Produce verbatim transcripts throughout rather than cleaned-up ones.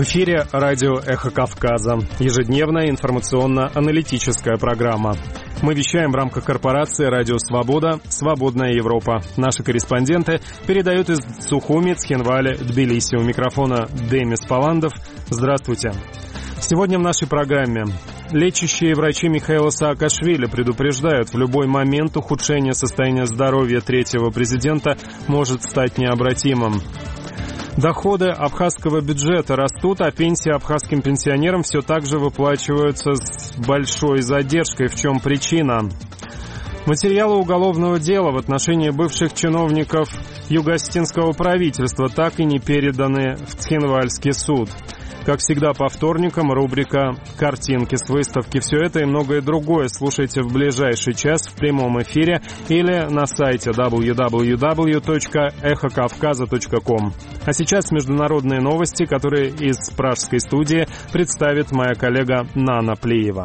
В эфире радио «Эхо Кавказа». Ежедневная информационно-аналитическая программа. Мы вещаем в рамках корпорации «Радио Свобода. Свободная Европа». Наши корреспонденты передают из Сухуми, Цхинвали, Тбилиси. У микрофона Демис Паландов. Здравствуйте. Сегодня в нашей программе. Лечащие врачи Михаила Саакашвили предупреждают, в любой момент ухудшение состояния здоровья третьего президента может стать необратимым. Доходы абхазского бюджета растут, а пенсии абхазским пенсионерам все так же выплачиваются с большой задержкой. В чем причина? Материалы уголовного дела в отношении бывших чиновников юго-осетинского правительства так и не переданы в Цхинвальский суд. Как всегда, по вторникам рубрика «Картинки с выставки». Все это и многое другое слушайте в ближайший час в прямом эфире или на сайте дабл ю дабл ю дабл ю точка эхо кавказа точка ком. А сейчас международные новости, которые из пражской студии представит моя коллега Нана Плиева.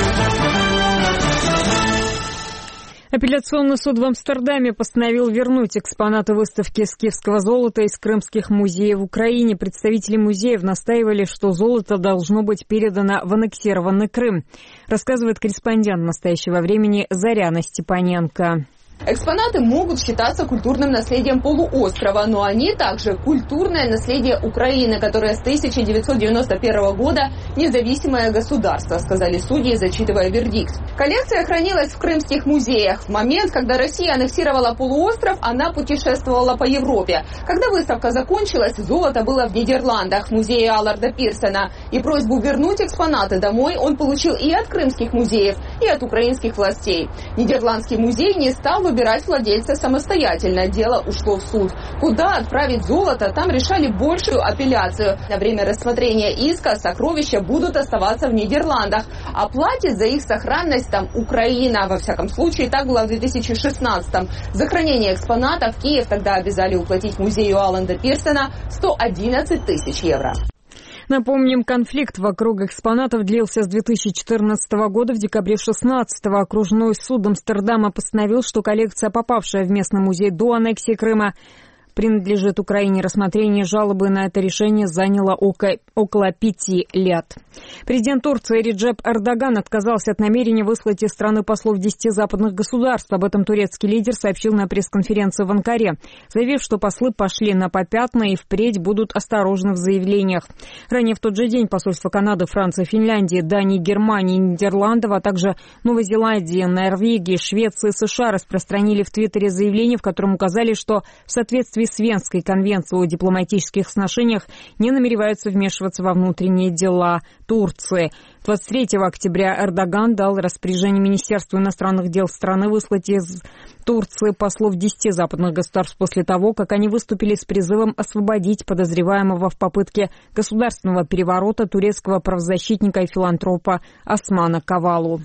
Апелляционный суд в Амстердаме постановил вернуть экспонаты выставки скифского золота из крымских музеев в Украине. Представители музеев настаивали, что золото должно быть передано в аннексированный Крым, рассказывает корреспондент настоящего времени Заряна Степаненко. Экспонаты могут считаться культурным наследием полуострова, но они также культурное наследие Украины, которая с тысяча девятьсот девяносто первого года независимое государство, сказали судьи, зачитывая вердикт. Коллекция хранилась в крымских музеях. В момент, когда Россия аннексировала полуостров, она путешествовала по Европе. Когда выставка закончилась, золото было в Нидерландах, в музее Алларда Пирсена. И просьбу вернуть экспонаты домой он получил и от крымских музеев, и от украинских властей. Нидерландский музей не стал выбирать владельца самостоятельно. Дело ушло в суд. Куда отправить золото, там решали большую апелляцию. На время рассмотрения иска сокровища будут оставаться в Нидерландах, а платит за их сохранность там Украина. Во всяком случае, так было в две тысячи шестнадцатом. За хранение экспонатов Киев тогда обязали уплатить музею Алларда Пирсена сто одиннадцать тысяч евро. Напомним, конфликт вокруг экспонатов длился с две тысячи четырнадцатого года. В декабре шестнадцатого окружной суд Амстердама постановил, что коллекция, попавшая в местный музей до аннексии Крыма, принадлежит Украине. Рассмотрение жалобы на это решение заняло около пяти лет. Президент Турции Реджеп Эрдоган отказался от намерения выслать из страны послов десяти западных государств. Об этом турецкий лидер сообщил на пресс-конференции в Анкаре, заявив, что послы пошли на попятные и впредь будут осторожны в заявлениях. Ранее в тот же день посольства Канады, Франции, Финляндии, Дании, Германии, Нидерландов, а также Новой Зеландии, Норвегии, Швеции и США распространили в Твиттере заявление, в котором указали, что в соответствии с Венской конвенцией о дипломатических отношениях не намереваются вмешиваться во внутренние дела Турции. двадцать третьего октября Эрдоган дал распоряжение Министерству иностранных дел страны выслать из Турции послов десяти западных государств после того, как они выступили с призывом освободить подозреваемого в попытке государственного переворота турецкого правозащитника и филантропа Османа Кавалу.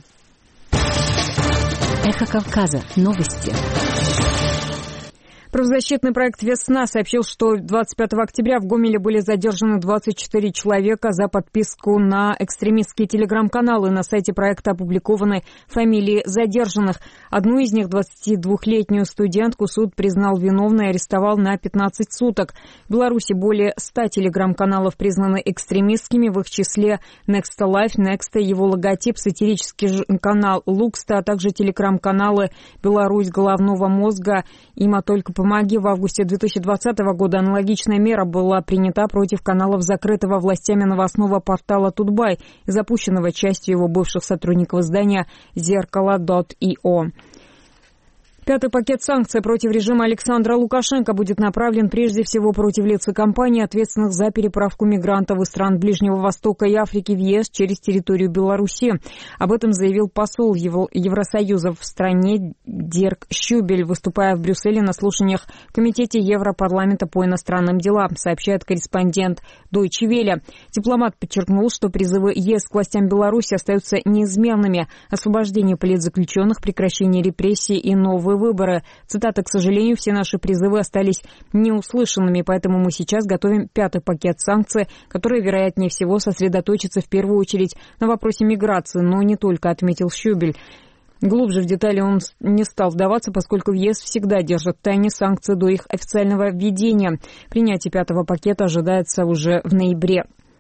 Эхо Кавказа. Новости. Правозащитный проект «Весна» сообщил, что двадцать пятого октября в Гомеле были задержаны двадцать четыре человека за подписку на экстремистские телеграм-каналы. На сайте проекта опубликованы фамилии задержанных. Одну из них, двадцатидвухлетнюю студентку, суд признал виновной и арестовал на пятнадцать суток. В Беларуси более ста телеграм-каналов признаны экстремистскими, в их числе Next Life, Next, его логотип, сатирический канал Лукста, а также телеграм-каналы «Беларусь головного мозга», «Има только помоги». В августе две тысячи двадцатого года аналогичная мера была принята против каналов закрытого властями новостного портала «Тутбай» и запущенного частью его бывших сотрудников издания «Зеркало точка ай о». Пятый пакет санкций против режима Александра Лукашенко будет направлен прежде всего против лиц и компаний, ответственных за переправку мигрантов из стран Ближнего Востока и Африки в ЕС через территорию Беларуси. Об этом заявил посол Евросоюза в стране Дирк Щубель, выступая в Брюсселе на слушаниях в Комитете Европарламента по иностранным делам, сообщает корреспондент Deutsche Welle. Дипломат подчеркнул, что призывы ЕС к властям Беларуси остаются неизменными: освобождение политзаключенных, прекращение репрессий и новые выборы. Цитата: «К сожалению, все наши призывы остались неуслышанными, поэтому мы сейчас готовим пятый пакет санкций, который, вероятнее всего, сосредоточится в первую очередь на вопросе миграции, но не только», отметил Щубель. Глубже в детали он не стал вдаваться, поскольку в ЕС всегда держат в тайне санкции до их официального введения. Принятие пятого пакета ожидается уже в ноябре.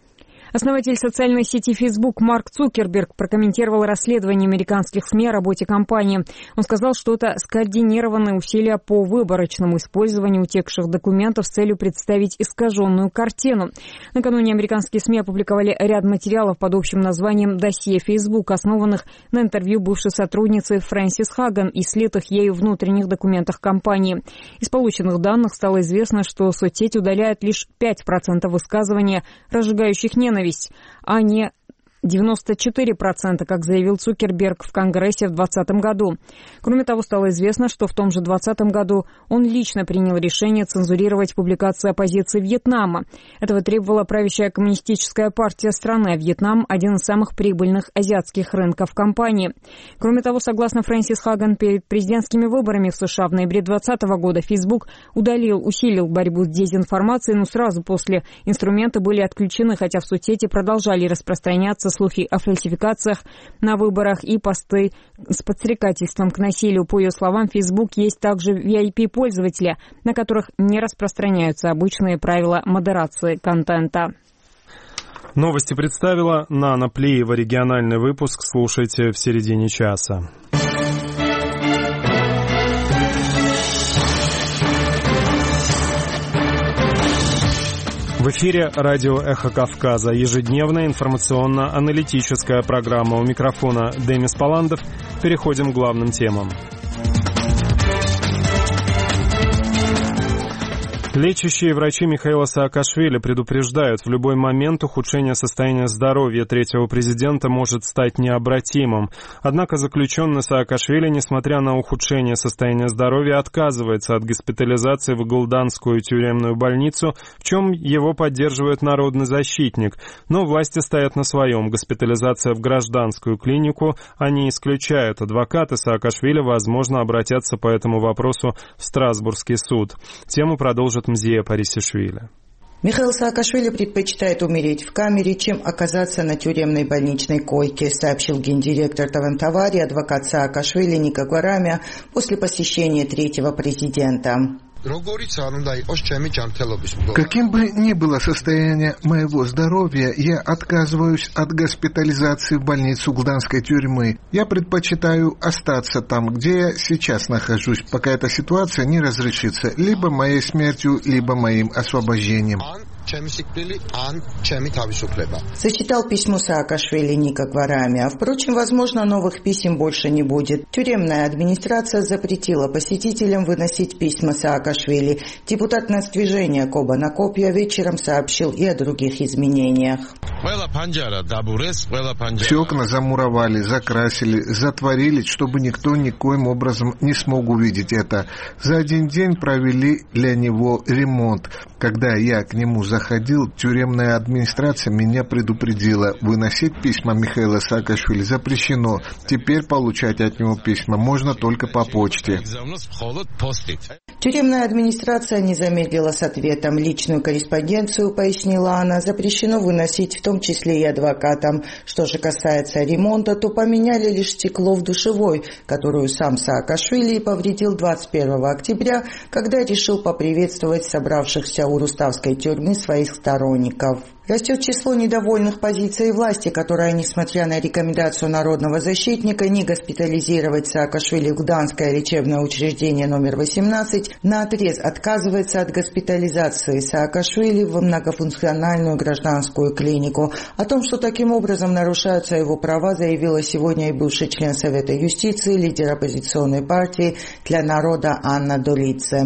Основатель социальной сети Facebook Марк Цукерберг прокомментировал расследование американских СМИ о работе компании. Он сказал, что это скоординированные усилия по выборочному использованию утекших документов с целью представить искаженную картину. Накануне американские СМИ опубликовали ряд материалов под общим названием «Досье Facebook», основанных на интервью бывшей сотрудницы Фрэнсис Хаган и слитых ею внутренних документах компании. Из полученных данных стало известно, что соцсеть удаляет лишь пять процентов высказывания, разжигающих ненависть, а не девяносто четыре процента, как заявил Цукерберг в Конгрессе в двадцатом году. Кроме того, стало известно, что в том же двадцатом году он лично принял решение цензурировать публикации оппозиции Вьетнама. Этого требовала правящая коммунистическая партия страны, а Вьетнам – один из самых прибыльных азиатских рынков компании. Кроме того, согласно Фрэнсис Хаган, перед президентскими выборами в США в ноябре двадцатого года Facebook удалил, усилил борьбу с дезинформацией, но сразу после инструменты были отключены, хотя в соцсети продолжали распространяться слухи о фальсификациях на выборах и посты с подстрекательством к насилию. По ее словам, Facebook есть также ви ай пи-пользователи, на которых не распространяются обычные правила модерации контента. Новости представила Нана Плиева. Региональный выпуск слушайте в середине часа. В эфире радио «Эхо Кавказа». Ежедневная информационно-аналитическая программа. У микрофона Демис Паландов. Переходим к главным темам. Лечащие врачи Михаила Саакашвили предупреждают, в любой момент ухудшение состояния здоровья третьего президента может стать необратимым. Однако заключенный Саакашвили, несмотря на ухудшение состояния здоровья, отказывается от госпитализации в Гулданскую тюремную больницу, в чем его поддерживает народный защитник. Но власти стоят на своем. Госпитализация в гражданскую клинику они исключают. Адвокаты Саакашвили, возможно, обратятся по этому вопросу в Страсбургский суд. Тему продолжит Мзия Парисишвили. Михаил Саакашвили предпочитает умереть в камере, чем оказаться на тюремной больничной койке, сообщил гендиректор Тавантавари, адвокат Саакашвили Ника Гварамя, после посещения третьего президента. Каким бы ни было состояние моего здоровья, я отказываюсь от госпитализации в больницу Гулданской тюрьмы. Я предпочитаю остаться там, где я сейчас нахожусь, пока эта ситуация не разрешится, либо моей смертью, либо моим освобождением. Зачитал письмо Саакашвили Ника Гварамя. Впрочем, возможно, новых писем больше не будет. Тюремная администрация запретила посетителям выносить письма Саакашвили. Депутат нацдвижения Коба Накопья вечером сообщил и о других изменениях. Все окна замуровали, закрасили, затворили, чтобы никто никоим образом не смог увидеть это. За один день провели для него ремонт. Когда я к нему заходил, тюремная администрация меня предупредила. Выносить письма Михаила Саакашвили запрещено. Теперь получать от него письма можно только по почте. Тюремная администрация не замедлила с ответом. Личную корреспонденцию, пояснила она, запрещено выносить, в том числе и адвокатам. Что же касается ремонта, то поменяли лишь стекло в душевой, которую сам Саакашвили повредил двадцать первого октября, когда решил поприветствовать собравшихся у Руставской тюрьмы своих сторонников. Растет число недовольных позицией власти, которая, несмотря на рекомендацию народного защитника не госпитализировать Саакашвили в Гданское лечебное учреждение номер восемнадцать, наотрез отказывается от госпитализации Саакашвили в многофункциональную гражданскую клинику. О том, что таким образом нарушаются его права, заявила сегодня и бывший член Совета юстиции, лидер оппозиционной партии «Для народа» Анна Долидзе.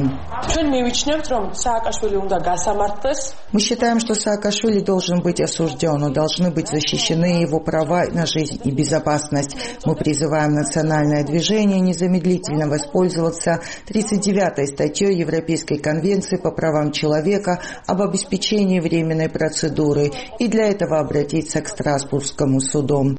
Мы считаем, что Саакашвили должен быть осужден, но должны быть защищены его права на жизнь и безопасность. Мы призываем национальное движение незамедлительно воспользоваться тридцать девятой статьей Европейской конвенции по правам человека об обеспечении временной процедуры и для этого обратиться к Страсбургскому суду.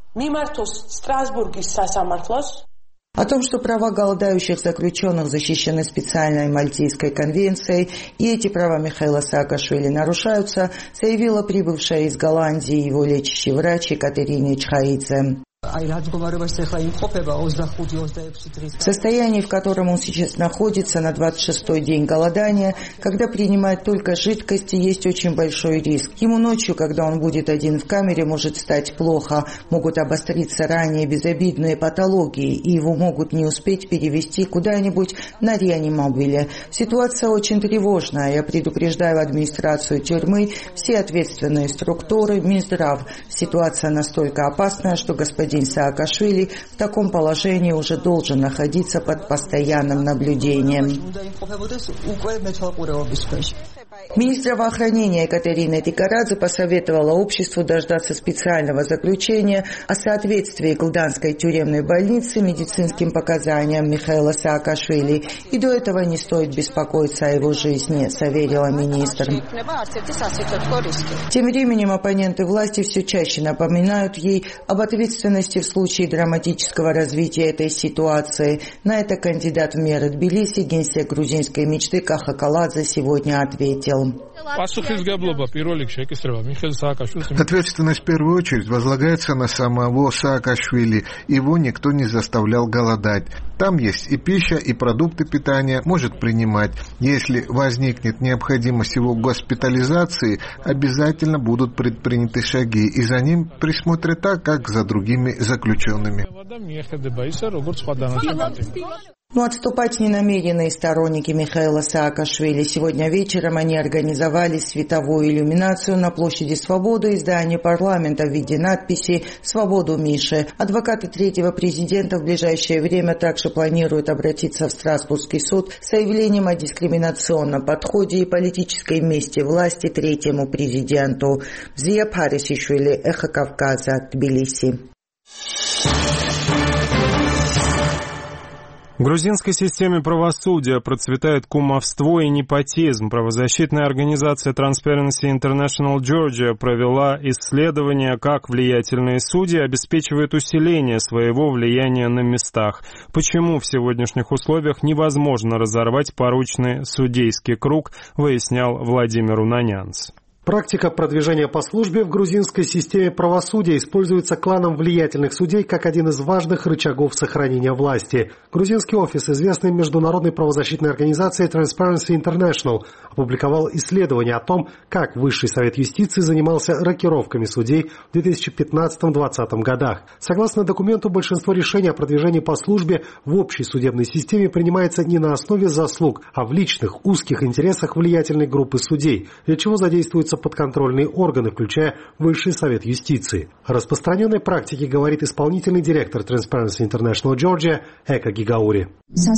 О том, что права голодающих заключенных защищены специальной Мальтийской конвенцией, и эти права Михаила Саакашвили нарушаются, заявила прибывшая из Голландии его лечащий врач Екатерина Чхаидзе. В состоянии, в котором он сейчас находится на двадцать шестой день голодания, когда принимает только жидкости, есть очень большой риск. Ему ночью, когда он будет один в камере, может стать плохо, могут обостриться ранее безобидные патологии, и его могут не успеть перевести куда-нибудь на реанимобиле. Ситуация очень тревожная. Я предупреждаю администрацию тюрьмы, все ответственные структуры, Минздрав. Ситуация настолько опасная, что господин Саакашвили в таком положении уже должен находиться под постоянным наблюдением. Министр здравоохранения Екатерина Тикарадзе посоветовала обществу дождаться специального заключения о соответствии Гданской тюремной больницы медицинским показаниям Михаила Саакашвили. И до этого не стоит беспокоиться о его жизни, заверила министр. Тем временем оппоненты власти все чаще напоминают ей об ответственности в случае драматического развития этой ситуации. На это кандидат в мэры Тбилиси, генсек грузинской мечты Каха Каладзе сегодня ответил. Ответственность в первую очередь возлагается на самого Саакашвили. Его никто не заставлял голодать. Там есть и пища, и продукты питания, может принимать. Если возникнет необходимость его госпитализации, обязательно будут предприняты шаги, и за ним присмотрят так, как за другими заключенными. Но отступать не намерены и сторонники Михаила Саакашвили. Сегодня вечером они организовали световую иллюминацию на площади Свободы и здании парламента в виде надписи «Свободу Миши». Адвокаты третьего президента в ближайшее время также планируют обратиться в Страсбургский суд с заявлением о дискриминационном подходе и политической мести власти третьему президенту. Зия Парисишвили, Эхо Кавказа, Тбилиси. В грузинской системе правосудия процветает кумовство и непотизм. Правозащитная организация Transparency International Georgia провела исследование, как влиятельные судьи обеспечивают усиление своего влияния на местах. Почему в сегодняшних условиях невозможно разорвать порочный судейский круг, выяснял Владимир Унанянц. Практика продвижения по службе в грузинской системе правосудия используется кланом влиятельных судей как один из важных рычагов сохранения власти. Грузинский офис известной международной правозащитной организации Transparency International опубликовал исследование о том, как Высший совет юстиции занимался рокировками судей в две тысячи пятнадцатом-двадцатом годах. Согласно документу, большинство решений о продвижении по службе в общей судебной системе принимается не на основе заслуг, а в личных, узких интересах влиятельной группы судей, для чего задействуются подконтрольные органы, включая Высший совет юстиции. О распространенной практике говорит исполнительный директор Transparency International Georgia Эка Гигаури.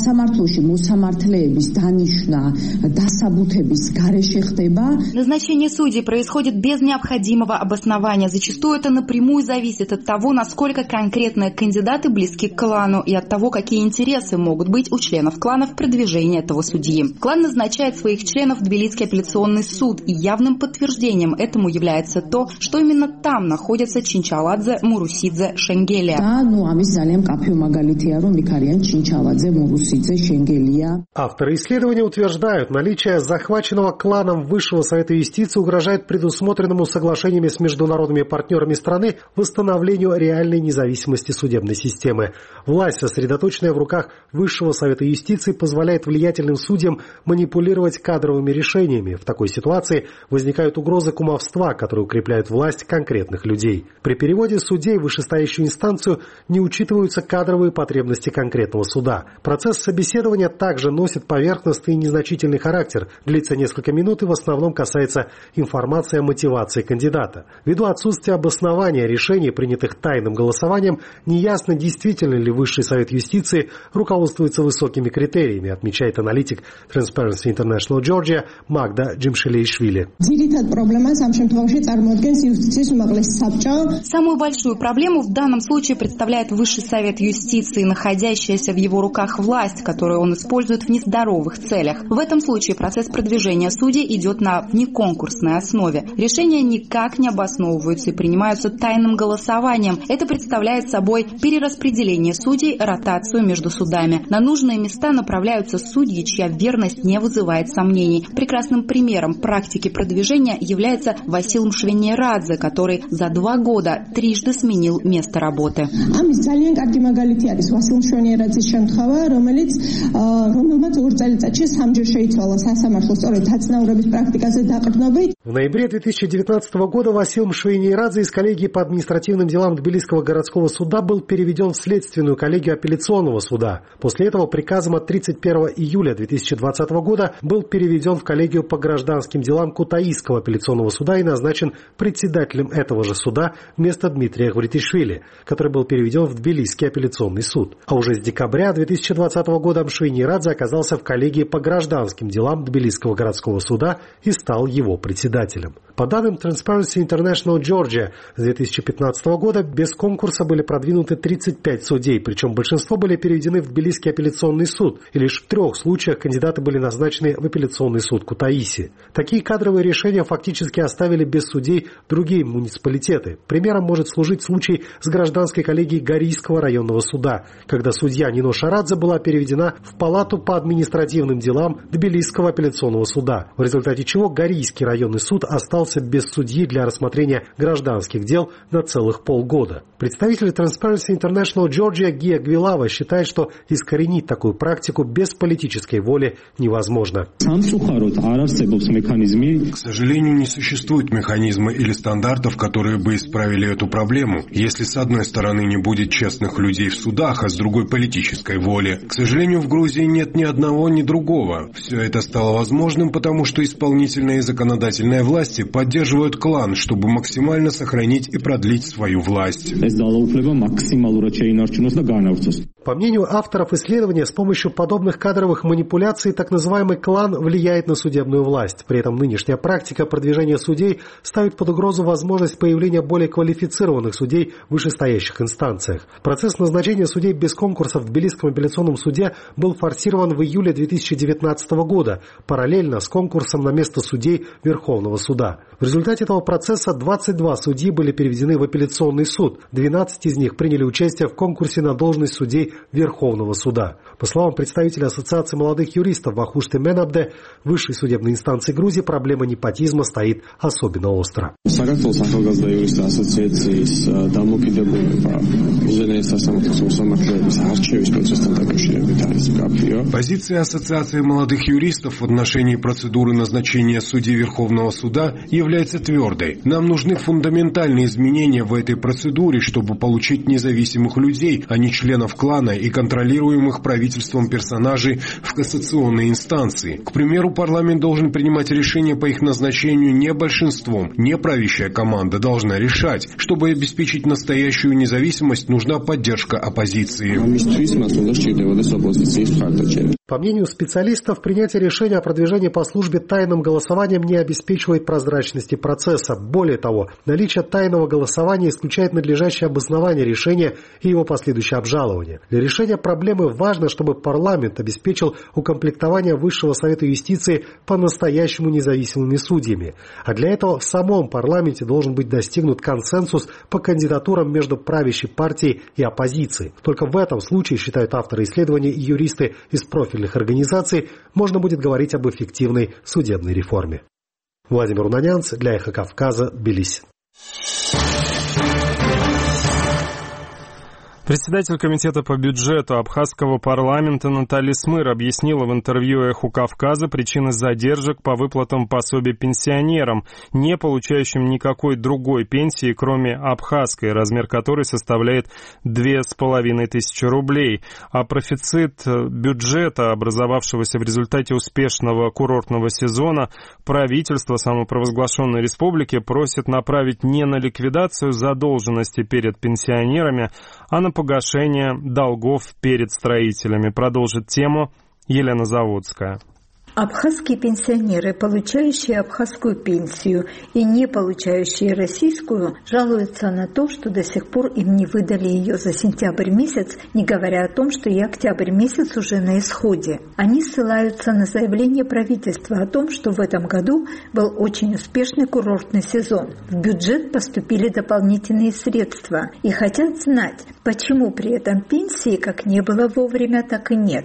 Назначение судей происходит без необходимого обоснования. Зачастую это напрямую зависит от того, насколько конкретные кандидаты близки к клану и от того, какие интересы могут быть у членов клана в продвижении этого судьи. Клан назначает своих членов в Тбилисский апелляционный суд, и явным подтверждением Подтверждением этому является то, что именно там находятся Чинчаладзе, Мурусидзе, Шенгелия. Авторы исследования утверждают, наличие захваченного кланом Высшего совета юстиции угрожает предусмотренному соглашениями с международными партнерами страны восстановлению реальной независимости судебной системы. Власть, сосредоточенная в руках Высшего совета юстиции, позволяет влиятельным судьям манипулировать кадровыми решениями. В такой ситуации возникают угрозы кумовства, которые укрепляют власть конкретных людей. При переводе судей в вышестоящую инстанцию не учитываются кадровые потребности конкретного суда. Процесс собеседования также носит поверхностный и незначительный характер, длится несколько минут и в основном касается информации о мотивации кандидата. Ввиду отсутствия обоснования решений, принятых тайным голосованием, неясно, действительно ли Высший совет юстиции руководствуется высокими критериями, отмечает аналитик Transparency International Georgia Магда Джимшелишвили. Самую большую проблему в данном случае представляет Высший совет юстиции, находящаяся в его руках власть, которую он использует в нездоровых целях. В этом случае процесс продвижения судей идет на внеконкурсной основе. Решения никак не обосновываются и принимаются тайным голосованием. Это представляет собой перераспределение судей, ротацию между судами. На нужные места направляются судьи, чья верность не вызывает сомнений. Прекрасным примером практики продвижения является Васил Мшвенерадзе, который за два года трижды сменил место работы. В ноябре две тысячи девятнадцатого года Васил Мшвенерадзе из коллегии по административным делам Тбилисского городского суда был переведен в следственную коллегию апелляционного суда. После этого приказом от тридцать первого июля две тысячи двадцатого года был переведен в коллегию по гражданским делам Кутаисского апелляционного суда и назначен председателем этого же суда вместо Дмитрия Гвритишвили, который был переведен в Тбилисский апелляционный суд. А уже с декабря две тысячи двадцатого года Мшвенерадзе оказался в коллегии по гражданским делам Тбилисского городского суда и стал его председателем. По данным Transparency International Georgia, с две тысячи пятнадцатого года без конкурса были продвинуты тридцать пять судей, причем большинство были переведены в Тбилисский апелляционный суд, и лишь в трех случаях кандидаты были назначены в апелляционный суд Кутаиси. Такие кадровые решения фактически оставили без судей другие муниципалитеты. Примером может служить случай с гражданской коллегией Горийского районного суда, когда судья Нино Шарадзе была переведена в палату по административным делам Тбилисского апелляционного суда, в результате чего Горийский районный суд остался без судьи для рассмотрения гражданских дел на целых полгода. Представитель Transparency International Georgia Гия Гвилава считает, что искоренить такую практику без политической воли невозможно. К сожалению, не существует механизма или стандартов, которые бы исправили эту проблему, если с одной стороны не будет честных людей в судах, а с другой политической воли. К сожалению, в Грузии нет ни одного, ни другого. Все это стало возможным, потому что исполнительная и законодательная власти поддерживают клан, чтобы максимально сохранить и продлить свою власть. По мнению авторов исследования, с помощью подобных кадровых манипуляций так называемый клан влияет на судебную власть. При этом нынешняя практика продвижения судей ставит под угрозу возможность появления более квалифицированных судей в вышестоящих инстанциях. Процесс назначения судей без конкурса в Тбилисском апелляционном суде был форсирован в июле две тысячи девятнадцатого года, параллельно с конкурсом на место судей Верховного суда. В результате этого процесса двадцать два судьи были переведены в апелляционный суд, двенадцать из них приняли участие в конкурсе на должность судей Верховного суда. По словам представителя Ассоциации молодых юристов Вахушты Менабде, в высшей судебной инстанции Грузии проблема непотизма стоит особенно остро. Позиция Ассоциации молодых юристов в отношении процедуры назначения судей Верховного суда является твердой. Нам нужны фундаментальные изменения в этой процедуре, чтобы получить независимых людей, а не членов клана и контролируемых правительством персонажей в кассационной инстанции. К примеру, парламент должен принимать решения по их назначению не большинством, не правящая команда должна решать. Чтобы обеспечить настоящую независимость, нужна поддержка оппозиции. По мнению специалистов, принятие решения о продвижении по службе тайным голосованием не обеспечивает прозрачности процесса. Более того, наличие тайного голосования исключает надлежащее обоснование решения и его последующее обжалование. Для решения проблемы важно, чтобы парламент обеспечил укомплектование Высшего совета юстиции по-настоящему независимыми судьями. А для этого в самом парламенте должен быть достигнут консенсус по кандидатурам между правящей партией и оппозицией. Только в этом случае, считают авторы исследования и юристы из профильных организаций, можно будет говорить об эффективной судебной реформе. Владимир Унанянц для Эхо Кавказа, Тбилиси. Председатель комитета по бюджету абхазского парламента Натали Смыр объяснила в интервью «Эху Кавказа» причины задержек по выплатам пособий пенсионерам, не получающим никакой другой пенсии, кроме абхазской, размер которой составляет две с половиной тысячи рублей. А профицит бюджета, образовавшегося в результате успешного курортного сезона, правительство самопровозглашенной республики просит направить не на ликвидацию задолженности перед пенсионерами, а на погашение долгов перед строителями. Продолжит тему Елена Заводская. Абхазские пенсионеры, получающие абхазскую пенсию и не получающие российскую, жалуются на то, что до сих пор им не выдали ее за сентябрь месяц, не говоря о том, что и октябрь месяц уже на исходе. Они ссылаются на заявление правительства о том, что в этом году был очень успешный курортный сезон. В бюджет поступили дополнительные средства и хотят знать, почему при этом пенсии как не было вовремя, так и нет.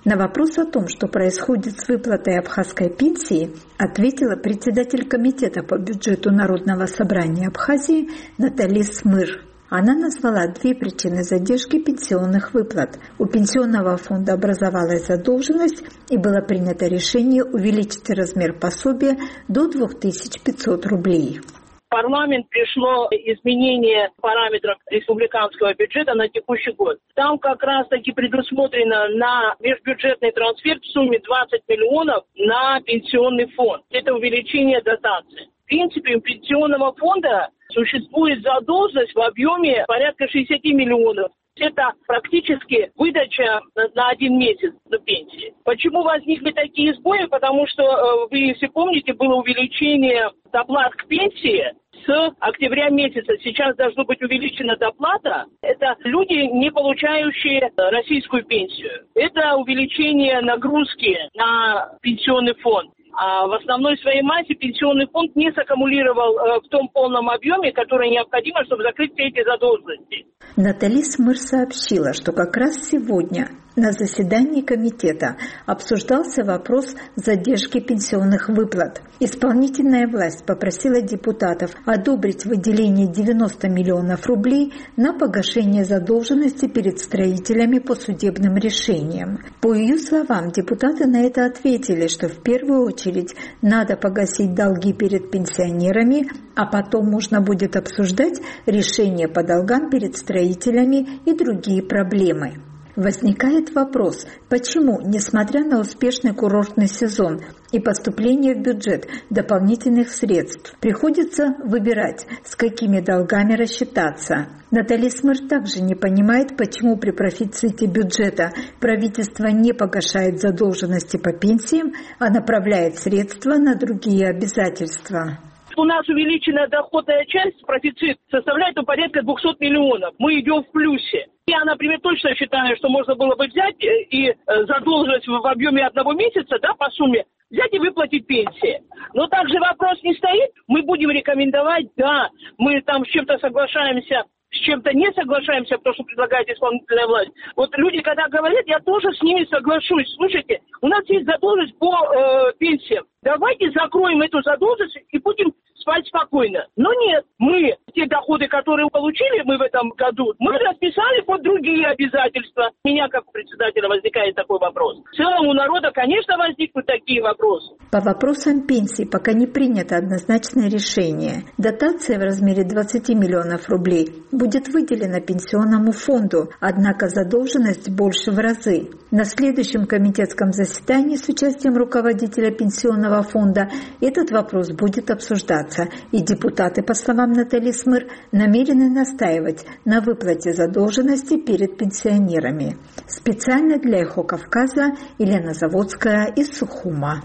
На вопрос о том, что происходит с выплатой абхазской пенсии, ответила председатель комитета по бюджету Народного собрания Абхазии Натали Смыр. Она назвала две причины задержки пенсионных выплат. У пенсионного фонда образовалась задолженность и было принято решение увеличить размер пособия до две тысячи пятьсот рублей. В парламент пришло изменение параметров республиканского бюджета на текущий год. Там как раз-таки предусмотрено на межбюджетный трансфер в сумме двадцать миллионов на пенсионный фонд. Это увеличение дотации. В принципе, у пенсионного фонда существует задолженность в объеме порядка шестьдесят миллионов. Это практически выдача на один месяц до пенсии. Почему возникли такие сбои? Потому что, вы, если помните, было увеличение доплат к пенсии с октября месяца. Сейчас должна быть увеличена доплата. Это люди, не получающие российскую пенсию. Это увеличение нагрузки на пенсионный фонд. А в основной своей массе пенсионный фонд не саккумулировал э, в том полном объеме, который необходимо, чтобы закрыть все эти задолженности. Натали Смыр сообщила, что как раз сегодня на заседании комитета обсуждался вопрос задержки пенсионных выплат. Исполнительная власть попросила депутатов одобрить выделение девяносто миллионов рублей на погашение задолженности перед строителями по судебным решениям. По ее словам, депутаты на это ответили, что в первую очередь надо погасить долги перед пенсионерами, а потом можно будет обсуждать решение по долгам перед строителями и другие проблемы. Возникает вопрос, почему, несмотря на успешный курортный сезон и поступление в бюджет дополнительных средств, приходится выбирать, с какими долгами рассчитаться. Натали Смыр также не понимает, почему при профиците бюджета правительство не погашает задолженности по пенсиям, а направляет средства на другие обязательства. У нас увеличенная доходная часть, профицит, составляет ну, порядка двести миллионов. Мы идем в плюсе. Я, например, точно считаю, что можно было бы взять и задолженность в объеме одного месяца, да, по сумме, взять и выплатить пенсии. Но также вопрос не стоит. Мы будем рекомендовать, да, мы там с чем-то соглашаемся, с чем-то не соглашаемся, потому что предлагает исполнительная власть. Вот люди, когда говорят, я тоже с ними соглашусь. Слушайте, у нас есть задолженность по э, пенсиям. Давайте закроем эту задолженность и будем спать спокойно. Но нет, мы те доходы, которые получили мы в этом году, мы расписали под другие обязательства. У меня, как у председателя, возникает такой вопрос. В целом у народа, конечно, возникнут такие вопросы. По вопросам пенсии пока не принято однозначное решение. Дотация в размере двадцать миллионов рублей будет выделена пенсионному фонду, однако задолженность больше в разы. На следующем комитетском заседании с участием руководителя пенсионного фонда этот вопрос будет обсуждаться, и депутаты, по словам Натали Смыр, намерены настаивать на выплате задолженности перед пенсионерами. Специально для «Эхо Кавказа» Елена Заводская из Сухума.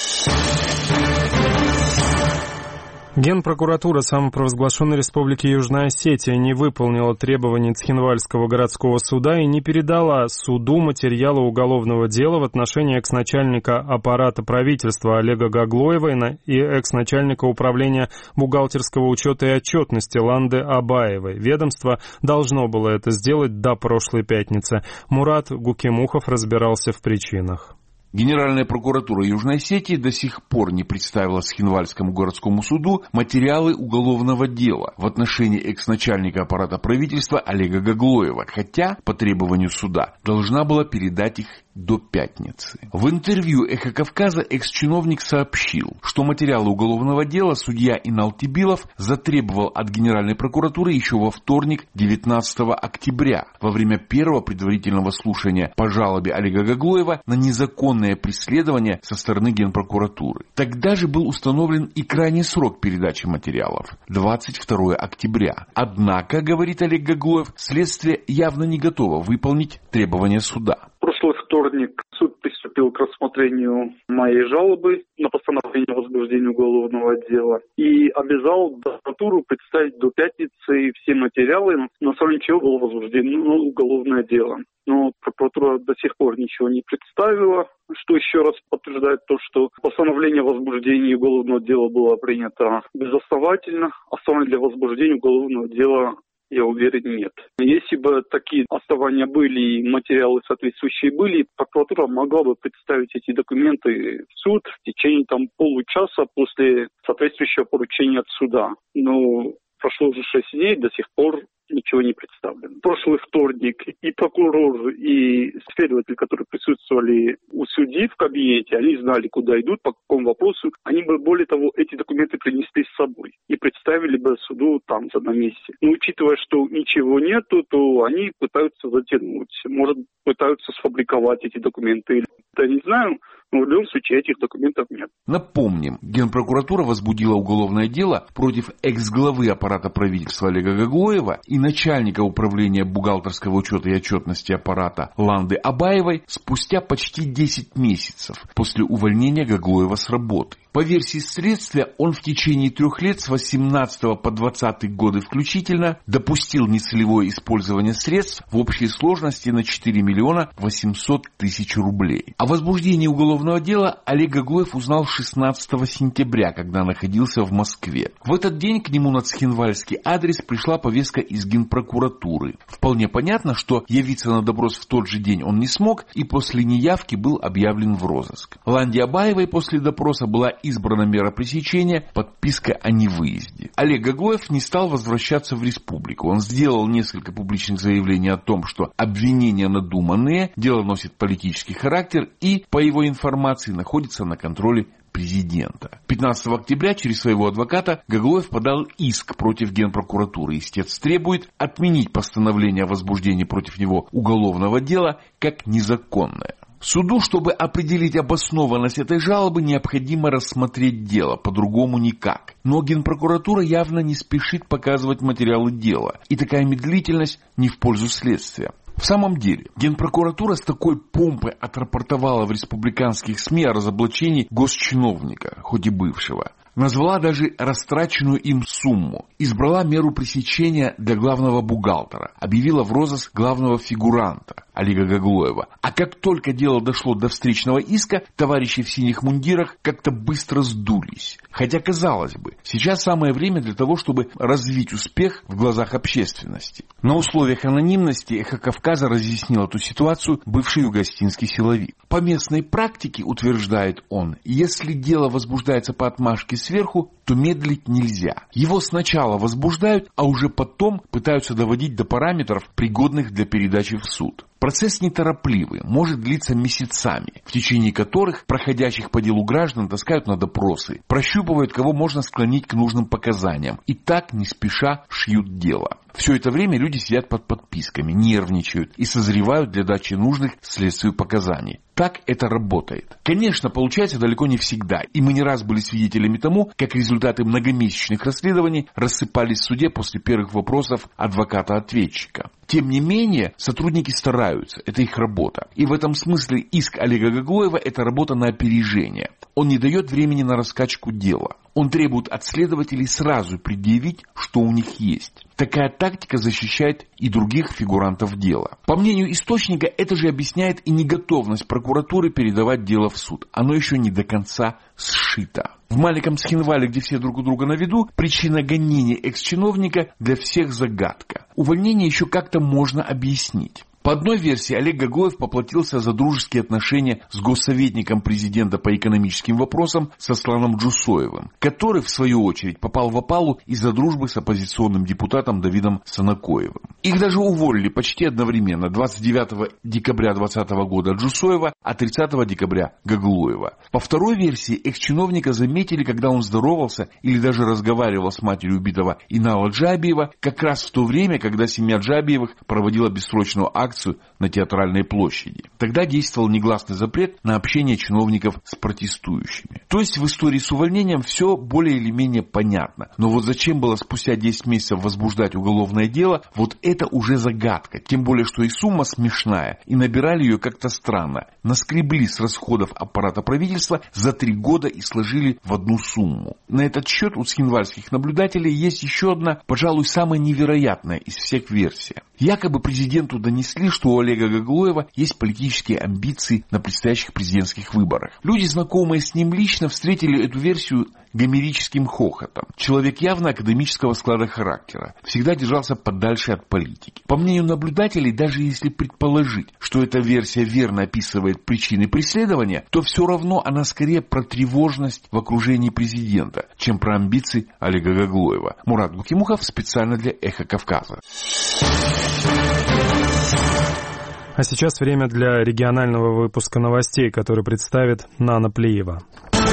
Генпрокуратура самопровозглашенной Республики Южная Осетия не выполнила требований Цхинвальского городского суда и не передала суду материалы уголовного дела в отношении экс-начальника аппарата правительства Олега Гаглоева и экс-начальника управления бухгалтерского учета и отчетности Ланды Абаевой. Ведомство должно было это сделать до прошлой пятницы. Мурат Гукемухов разбирался в причинах. Генеральная прокуратура Южной Осетии до сих пор не представила Цхинвальскому городскому суду материалы уголовного дела в отношении экс-начальника аппарата правительства Олега Гаглоева, хотя по требованию суда должна была передать их до пятницы. В интервью «Эхо Кавказа» экс-чиновник сообщил, что материалы уголовного дела судья Инал Тибилов затребовал от Генеральной прокуратуры еще во вторник, девятнадцатого октября, во время первого предварительного слушания по жалобе Олега Гаглоева на незаконное преследование со стороны Генпрокуратуры. Тогда же был установлен и крайний срок передачи материалов – двадцать второго октября. Однако, говорит Олег Гаглоев, следствие явно не готово выполнить требования суда. В прошлый вторник суд приступил к рассмотрению моей жалобы на постановление о возбуждении уголовного дела и обязал прокуратуру представить до пятницы все материалы, на основании чего было возбуждено уголовное дело. Но прокуратура до сих пор ничего не представила, что еще раз подтверждает то, что постановление о возбуждении уголовного дела было принято безосновательно. Основанием для возбуждения уголовного дела я уверен, нет. Если бы такие основания были, материалы соответствующие были, прокуратура могла бы представить эти документы в суд в течение там получаса после соответствующего поручения от суда. Но прошло уже шесть дней, до сих пор ничего не представлено. В прошлый вторник и прокурор, и следователь, которые присутствовали у судьи в кабинете, они знали, куда идут, по какому вопросу. Они бы, более того, эти документы принесли с собой и представили бы суду там же на месте. Но учитывая, что ничего нету, то они пытаются затянуть. Может, пытаются сфабриковать эти документы. Я не знаю, но в любом случае этих документов нет. Напомним, Генпрокуратура возбудила уголовное дело против экс-главы аппарата правительства Олега Гаглоева и начальника управления бухгалтерского учета и отчетности аппарата Ланды Абаевой спустя почти десять месяцев после увольнения Гаглоева с работы. По версии следствия, он в течение трех лет с восемнадцатого по двадцатый годы включительно допустил нецелевое использование средств в общей сложности на четыре миллиона восемьсот тысяч рублей. О возбуждении уголовного дела Олег Гаглоев узнал шестнадцатого сентября, когда находился в Москве. В этот день к нему на Цхинвальский адрес пришла повестка из Генпрокуратуры. Вполне понятно, что явиться на допрос в тот же день он не смог и после неявки был объявлен в розыск. Ланде Абаевой после допроса была избрана мера пресечения, подписка о невыезде. Олег Гаглоев не стал возвращаться в республику. Он сделал несколько публичных заявлений о том, что обвинения надуманные, дело носит политический характер и, по его информации, находится на контроле президента. пятнадцатого октября через своего адвоката Гаглоев подал иск против Генпрокуратуры. Истец требует отменить постановление о возбуждении против него уголовного дела как незаконное. Суду, чтобы определить обоснованность этой жалобы, необходимо рассмотреть дело, по-другому никак. Но Генпрокуратура явно не спешит показывать материалы дела, и такая медлительность не в пользу следствия. В самом деле, Генпрокуратура с такой помпой отрапортовала в республиканских СМИ о разоблачении госчиновника, хоть и бывшего. Назвала даже растраченную им сумму, избрала меру пресечения для главного бухгалтера, объявила в розыск главного фигуранта Олега Гаглоева. А как только дело дошло до встречного иска, товарищи в синих мундирах как-то быстро сдулись. Хотя, казалось бы, сейчас самое время для того, чтобы развить успех в глазах общественности. На условиях анонимности «Эхо Кавказа» разъяснил эту ситуацию бывший югостинский силовик. По местной практике, утверждает он, если дело возбуждается по отмашке сверху, то медлить нельзя. Его сначала возбуждают, а уже потом пытаются доводить до параметров, пригодных для передачи в суд. Процесс неторопливый, может длиться месяцами, в течение которых проходящих по делу граждан таскают на допросы, прощупывают, кого можно склонить к нужным показаниям, и так не спеша шьют дело. Все это время люди сидят под подписками, нервничают и созревают для дачи нужных следствию показаний. Так это работает. Конечно, получается далеко не всегда, и мы не раз были свидетелями тому, как результаты многомесячных расследований рассыпались в суде после первых вопросов адвоката-ответчика. Тем не менее, сотрудники стараются, это их работа. И в этом смысле иск Олега Гаглоева – это работа на опережение. Он не дает времени на раскачку дела. Он требует от следователей сразу предъявить, что у них есть. Такая тактика защищает и других фигурантов дела. По мнению источника, это же объясняет и неготовность прокуратуры передавать дело в суд. Оно еще не до конца сшито. В маленьком Цхинвале, где все друг у друга на виду, причина гонения экс-чиновника для всех загадка. Увольнение еще как-то можно объяснить. По одной версии, Олег Гаглоев поплатился за дружеские отношения с госсоветником президента по экономическим вопросам Сосланом Джусоевым, который, в свою очередь, попал в опалу из-за дружбы с оппозиционным депутатом Давидом Санакоевым. Их даже уволили почти одновременно, двадцать девятого декабря двадцатого года Джусоева, а тридцатого декабря Гаглоева. По второй версии, экс-чиновника заметили, когда он здоровался или даже разговаривал с матерью убитого Инала Джабиева, как раз в то время, когда семья Джабиевых проводила бессрочную акцию на Театральной площади. Тогда действовал негласный запрет на общение чиновников с протестующими. То есть в истории с увольнением все более или менее понятно. Но вот зачем было спустя десять месяцев возбуждать уголовное дело, вот это уже загадка. Тем более, что и сумма смешная, и набирали ее как-то странно. Наскребли с расходов аппарата правительства за три года и сложили в одну сумму. На этот счет у цхинвальских наблюдателей есть еще одна, пожалуй, самая невероятная из всех версий. Якобы президенту донесли донесли, что у Олега Гаглоева есть политические амбиции на предстоящих президентских выборах. Люди, знакомые с ним лично, встретили эту версию гомерическим хохотом. Человек явно академического склада характера, всегда держался подальше от политики. По мнению наблюдателей, даже если предположить, что эта версия верно описывает причины преследования, то все равно она скорее про тревожность в окружении президента, чем про амбиции Олега Гаглоева. Мурат Букимухов специально для «Эхо Кавказа». А сейчас время для регионального выпуска новостей, который представит Нана Плиева.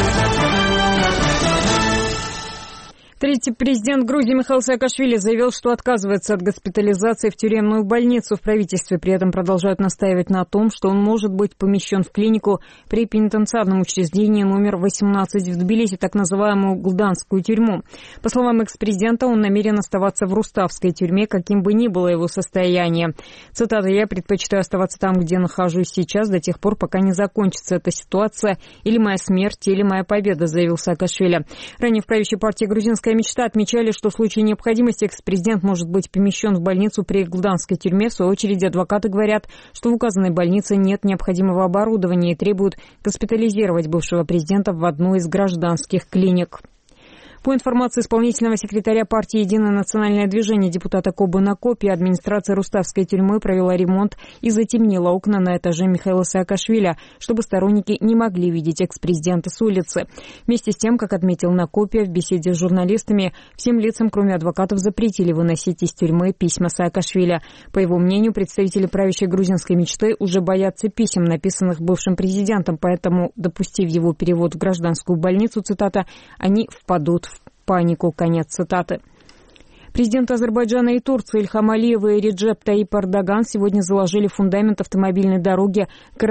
Третий президент Грузии Михаил Саакашвили заявил, что отказывается от госпитализации в тюремную больницу. В правительстве при этом продолжают настаивать на том, что он может быть помещен в клинику при пенитенциарном учреждении номер восемнадцать в Тбилиси, так называемую Гулданскую тюрьму. По словам экс-президента, он намерен оставаться в Руставской тюрьме, каким бы ни было его состояние. Цитата: «Я предпочитаю оставаться там, где нахожусь сейчас, до тех пор, пока не закончится эта ситуация, или моя смерть, или моя победа», заявил Саакашвили. Ранее в правящей партии «Грузинская мечта» отмечали, что в случае необходимости экс-президент может быть помещен в больницу при Гулданской тюрьме. В свою очередь адвокаты говорят, что в указанной больнице нет необходимого оборудования и требуют госпитализировать бывшего президента в одну из гражданских клиник. По информации исполнительного секретаря партии «Единое национальное движение» депутата Кобы Накопи, администрация Руставской тюрьмы провела ремонт и затемнила окна на этаже Михаила Саакашвили, чтобы сторонники не могли видеть экс-президента с улицы. Вместе с тем, как отметил Накопи в беседе с журналистами, всем лицам, кроме адвокатов, запретили выносить из тюрьмы письма Саакашвили. По его мнению, представители правящей грузинской мечты уже боятся писем, написанных бывшим президентом, поэтому, допустив его перевод в гражданскую больницу, цитата, «они впадут в панику», конец цитаты. Президенты Азербайджана и Турции Ильхам Алиев и Реджеп Таyyip Эрдоган сегодня заложили фундамент автомобильной дороги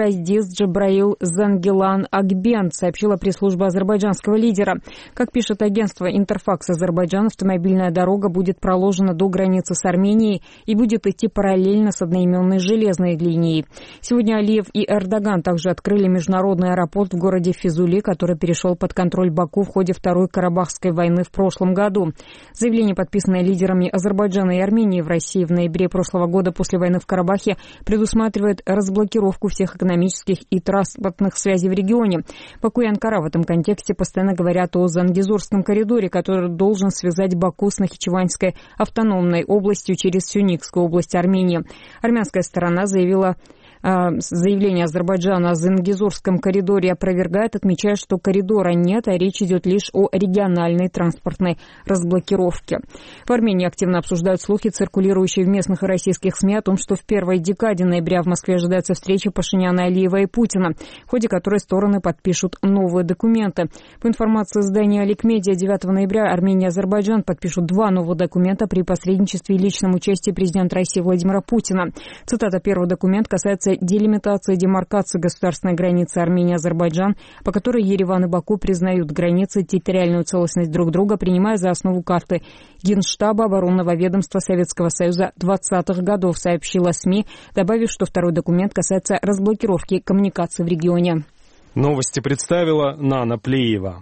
Караздис-Джабраил-Зангилан-Акбент, сообщила пресс-служба азербайджанского лидера. Как пишет агентство «Интерфакс Азербайджан», автомобильная дорога будет проложена до границы с Арменией и будет идти параллельно с одноименной железной линией. Сегодня Алиев и Эрдоган также открыли международный аэропорт в городе Физули, который перешел под контроль Баку в ходе Второй Карабахской войны в прошлом году. Заявление, подписанное лидерами Азербайджана и Армении в России в ноябре прошлого года после войны в Карабахе, предусматривает разблокировку всех экономических и транспортных связей в регионе. Баку и Анкара в этом контексте постоянно говорят о Зангезурском коридоре, который должен связать Баку с Нахичеванской автономной областью через всю Никскую область Армении. Армянская сторона заявила, заявление Азербайджана о Зангезурском коридоре опровергает, отмечая, что коридора нет, а речь идет лишь о региональной транспортной разблокировке. В Армении активно обсуждают слухи, циркулирующие в местных и российских СМИ, о том, что в первой декаде ноября в Москве ожидается встреча Пашиняна, Алиева и Путина, в ходе которой стороны подпишут новые документы. По информации издания Ликмедиа, девятого ноября Армения и Азербайджан подпишут два новых документа при посредничестве и личном участии президента России Владимира Путина. Цитата: «Первый документ касается делимитации и демаркации государственной границы Армения-Азербайджан, по которой Ереван и Баку признают границы и территориальную целостность друг друга, принимая за основу карты Генштаба оборонного ведомства Советского Союза двадцатых годов», сообщила СМИ, добавив, что второй документ касается разблокировки коммуникаций в регионе. Новости представила Нана Плиева.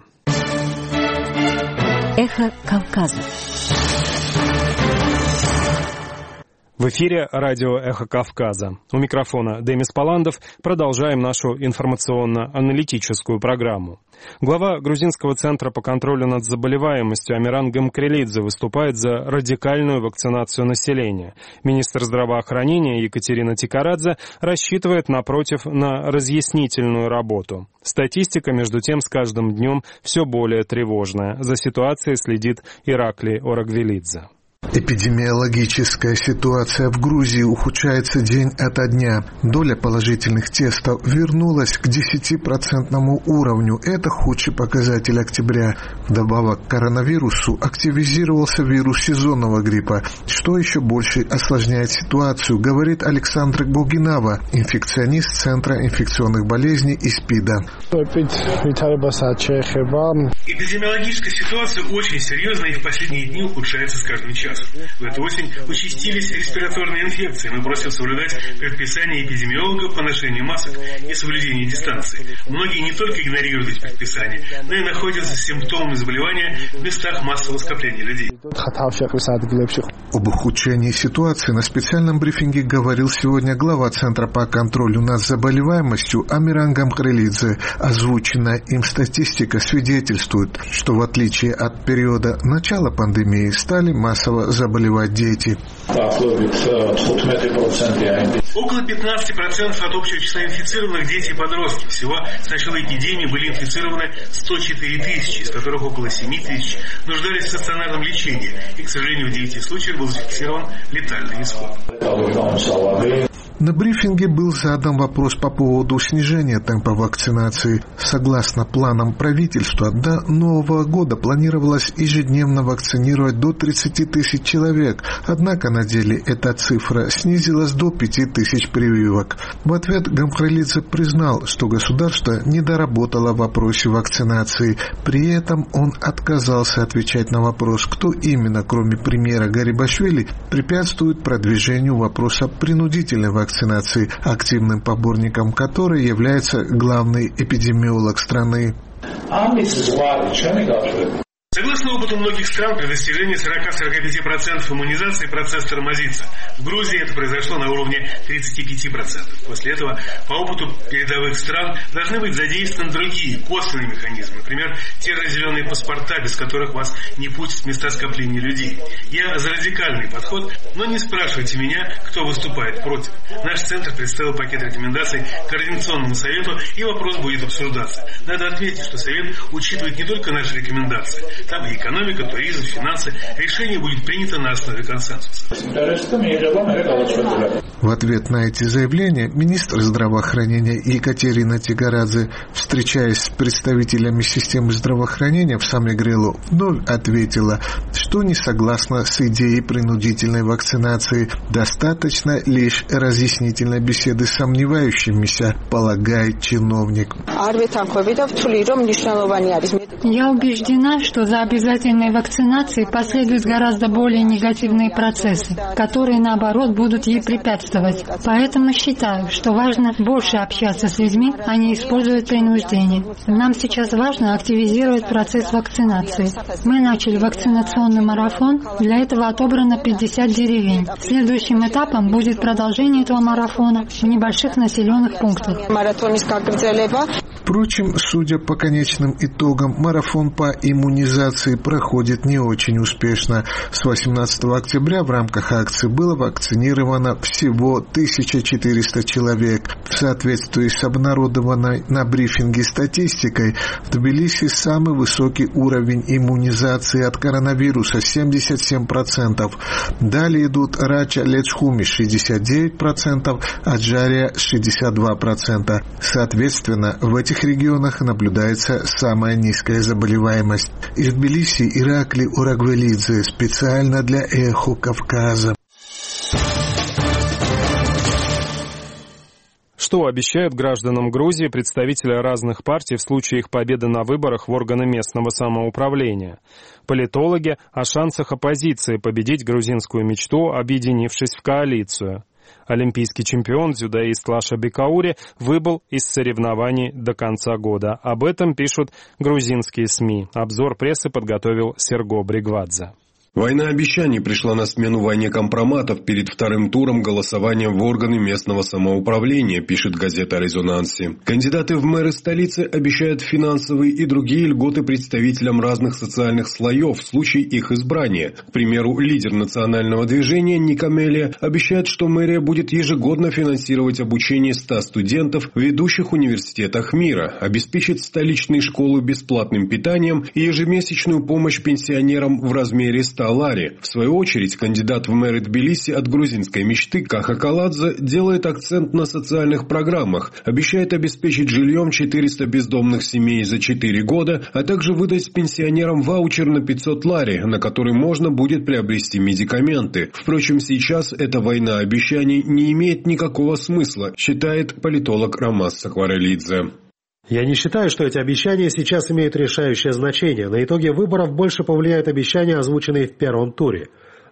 Эхо Кавказа. В эфире радио «Эхо Кавказа». У микрофона Демис Паландов. Продолжаем нашу информационно-аналитическую программу. Глава Грузинского центра по контролю над заболеваемостью Амиран Гамкрелидзе выступает за радикальную вакцинацию населения. Министр здравоохранения Екатерина Тикарадзе рассчитывает, напротив, на разъяснительную работу. Статистика, между тем, с каждым днем все более тревожная. За ситуацией следит Ираклий Орагвелидзе. Эпидемиологическая ситуация в Грузии ухудшается день ото дня. Доля положительных тестов вернулась к десятипроцентному уровню. Это худший показатель октября. Вдобавок к коронавирусу активизировался вирус сезонного гриппа, что еще больше осложняет ситуацию, говорит Александр Бугинава, инфекционист Центра инфекционных болезней и СПИДа. Эпидемиологическая ситуация очень серьезная и в последние дни ухудшается с каждым часом. градусов. В эту осень участились респираторные инфекции. Мы просим соблюдать предписания эпидемиологов по ношению масок и соблюдению дистанции. Многие не только игнорируют эти предписания, но и находятся с симптомами заболевания в местах массового скопления людей. Об ухудшении ситуации на специальном брифинге говорил сегодня глава Центра по контролю над заболеваемостью Амиран Гамхрелидзе. Озвученная им статистика свидетельствует, что в отличие от периода начала пандемии стали массово заболевать дети. Около пятнадцать процентов от общего числа инфицированных дети и подростки. Всего с начала эпидемии были инфицированы сто четыре тысячи, из которых около семь тысяч нуждались в стационарном лечении. И, к сожалению, в девяти случаях был зафиксирован летальный исход. На брифинге был задан вопрос по поводу снижения темпа вакцинации. Согласно планам правительства, до Нового года планировалось ежедневно вакцинировать до тридцати тысяч человек, однако на деле эта цифра снизилась до пяти тысяч прививок. В ответ Гамхрелидзе признал, что государство не доработало в вопросе вакцинации. При этом он отказался отвечать на вопрос, кто именно, кроме премьера Гарибашвили, препятствует продвижению вопроса принудительной вакцинации. вакцинации, активным поборником которой является главный эпидемиолог страны. Согласно опыту многих стран, при достижении сорок-сорок пять процентов иммунизации процесс тормозится. В Грузии это произошло на уровне тридцать пять процентов. После этого, по опыту передовых стран, должны быть задействованы другие косвенные механизмы. Например, те же зеленые паспорта, без которых вас не пустят в места скопления людей. Я за радикальный подход, но не спрашивайте меня, кто выступает против. Наш центр представил пакет рекомендаций Координационному совету, и вопрос будет обсуждаться. Надо отметить, что совет учитывает не только наши рекомендации. Там и экономика, туризм, финансы. Решение будет принято на основе консенсуса. В ответ на эти заявления министр здравоохранения Екатерина Тигарадзе, встречаясь с представителями системы здравоохранения в Самигрелу, вновь ответила, что не согласна с идеей принудительной вакцинации. Достаточно лишь разъяснительной беседы с сомневающимися, полагает чиновник. Я убеждена, что за обязательной вакцинацией последуют гораздо более негативные процессы, которые, наоборот, будут ей препятствовать. Поэтому считаю, что важно больше общаться с людьми, а не использовать принуждение. Нам сейчас важно активизировать процесс вакцинации. Мы начали вакцинационный марафон, для этого отобрано пятьдесят деревень. Следующим этапом будет продолжение этого марафона в небольших населенных пунктах. Впрочем, судя по конечным итогам, марафон по иммунизации проходит не очень успешно. С восемнадцатого октября в рамках акции было вакцинировано всего тысяча четыреста человек. В соответствии с обнародованной на брифинге статистикой, в Тбилиси самый высокий уровень иммунизации от коронавируса – семьдесят семь процентов. Далее идут Рача Лечхуми – шестьдесят девять процентов, Аджария – шестьдесят два процента. Соответственно, в этих регионах наблюдается самая низкая заболеваемость. Из Тбилиси Иракли Урагвелидзе специально для «Эхо Кавказа». Что обещают гражданам Грузии представители разных партий в случае их победы на выборах в органы местного самоуправления? Политологи о шансах оппозиции победить грузинскую мечту, объединившись в коалицию. Олимпийский чемпион, дзюдоист Лаша Бекаури выбыл из соревнований до конца года. Об этом пишут грузинские СМИ. Обзор прессы подготовил Серго Бригвадзе. Война обещаний пришла на смену войне компроматов перед вторым туром голосования в органы местного самоуправления, пишет газета «Резонанси». Кандидаты в мэры столицы обещают финансовые и другие льготы представителям разных социальных слоев в случае их избрания. К примеру, лидер национального движения Ника Мелия обещает, что мэрия будет ежегодно финансировать обучение ста студентов в ведущих университетах мира, обеспечит столичные школы бесплатным питанием и ежемесячную помощь пенсионерам в размере ста лари. В свою очередь, кандидат в мэры Тбилиси от грузинской мечты Каха Каладзе делает акцент на социальных программах, обещает обеспечить жильем четыреста бездомных семей за четыре года, а также выдать пенсионерам ваучер на пятьсот лари, на который можно будет приобрести медикаменты. Впрочем, сейчас эта война обещаний не имеет никакого смысла, считает политолог Ромас Сакварелидзе. Я не считаю, что эти обещания сейчас имеют решающее значение. На итоге выборов больше повлияют обещания, озвученные в первом туре.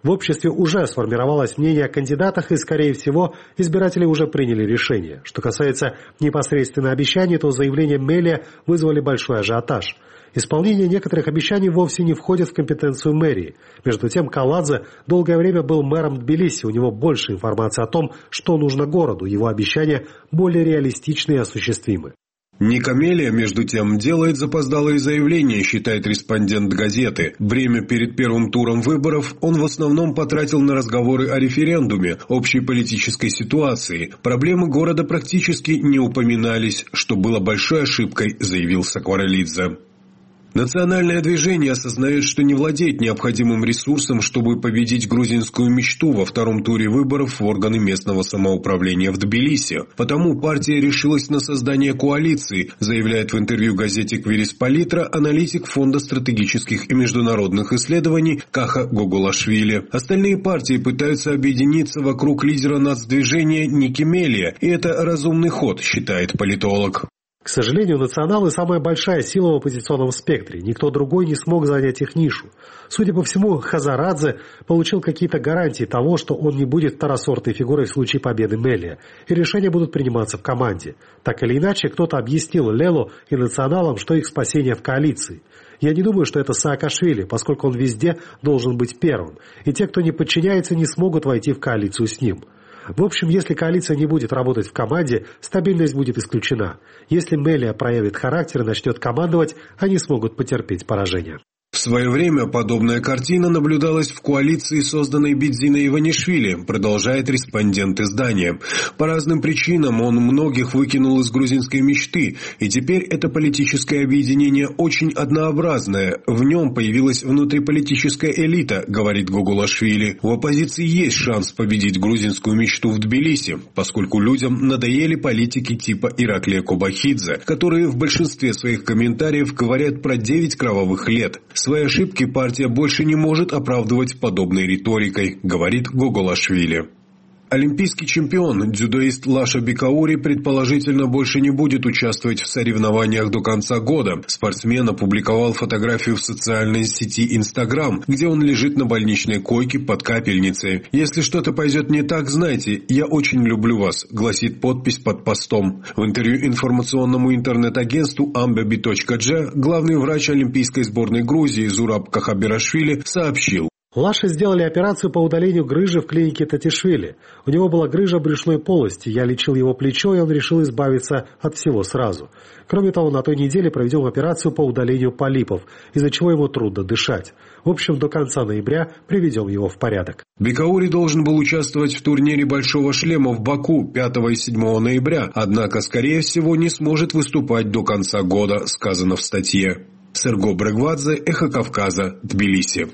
В обществе уже сформировалось мнение о кандидатах, и, скорее всего, избиратели уже приняли решение. Что касается непосредственно обещаний, то заявления Мелия вызвали большой ажиотаж. Исполнение некоторых обещаний вовсе не входит в компетенцию мэрии. Между тем, Каладзе долгое время был мэром Тбилиси. У него больше информации о том, что нужно городу. Его обещания более реалистичны и осуществимы. Ника Мелия, между тем, делает запоздалые заявления, считает респондент газеты. Время перед первым туром выборов он в основном потратил на разговоры о референдуме, общей политической ситуации. Проблемы города практически не упоминались, что было большой ошибкой, заявил Сакварелидзе. Национальное движение осознает, что не владеет необходимым ресурсом, чтобы победить грузинскую мечту во втором туре выборов в органы местного самоуправления в Тбилиси. Потому партия решилась на создание коалиции, заявляет в интервью газете «Квирис-Палитра» аналитик Фонда стратегических и международных исследований Каха Гогулашвили. Остальные партии пытаются объединиться вокруг лидера нацдвижения Ники Мелия, и это разумный ход, считает политолог. К сожалению, националы – самая большая сила в оппозиционном спектре. Никто другой не смог занять их нишу. Судя по всему, Хазарадзе получил какие-то гарантии того, что он не будет второсортной фигурой в случае победы Мелия, и решения будут приниматься в команде. Так или иначе, кто-то объяснил Лело и националам, что их спасение в коалиции. Я не думаю, что это Саакашвили, поскольку он везде должен быть первым, и те, кто не подчиняется, не смогут войти в коалицию с ним. В общем, если коалиция не будет работать в команде, стабильность будет исключена. Если Мелия проявит характер и начнет командовать, они смогут потерпеть поражение. В свое время подобная картина наблюдалась в коалиции, созданной Бидзиной Иванишвили, продолжает респондент издания. По разным причинам он многих выкинул из грузинской мечты, и теперь это политическое объединение очень однообразное. В нем появилась внутриполитическая элита, говорит Гогулашвили. У оппозиции есть шанс победить грузинскую мечту в Тбилиси, поскольку людям надоели политики типа Ираклия Кобахидзе, которые в большинстве своих комментариев говорят про девять кровавых лет. Свои ошибки партия больше не может оправдывать подобной риторикой, говорит Гогулашвили. Олимпийский чемпион, дзюдоист Лаша Бикаури, предположительно больше не будет участвовать в соревнованиях до конца года. Спортсмен опубликовал фотографию в социальной сети Instagram, где он лежит на больничной койке под капельницей. «Если что-то пойдет не так, знайте, я очень люблю вас», гласит подпись под постом. В интервью информационному интернет-агентству амбеби точка джи главный врач олимпийской сборной Грузии Зураб Кахабирашвили сообщил. Лаше сделали операцию по удалению грыжи в клинике Татишвили. У него была грыжа брюшной полости. Я лечил его плечо, и он решил избавиться от всего сразу. Кроме того, на той неделе проведем операцию по удалению полипов, из-за чего ему трудно дышать. В общем, до конца ноября приведем его в порядок. Бикаури должен был участвовать в турнире «Большого шлема» в Баку пятого и седьмого ноября, однако, скорее всего, не сможет выступать до конца года, сказано в статье. Серго Брегвадзе, Эхо Кавказа, Тбилиси.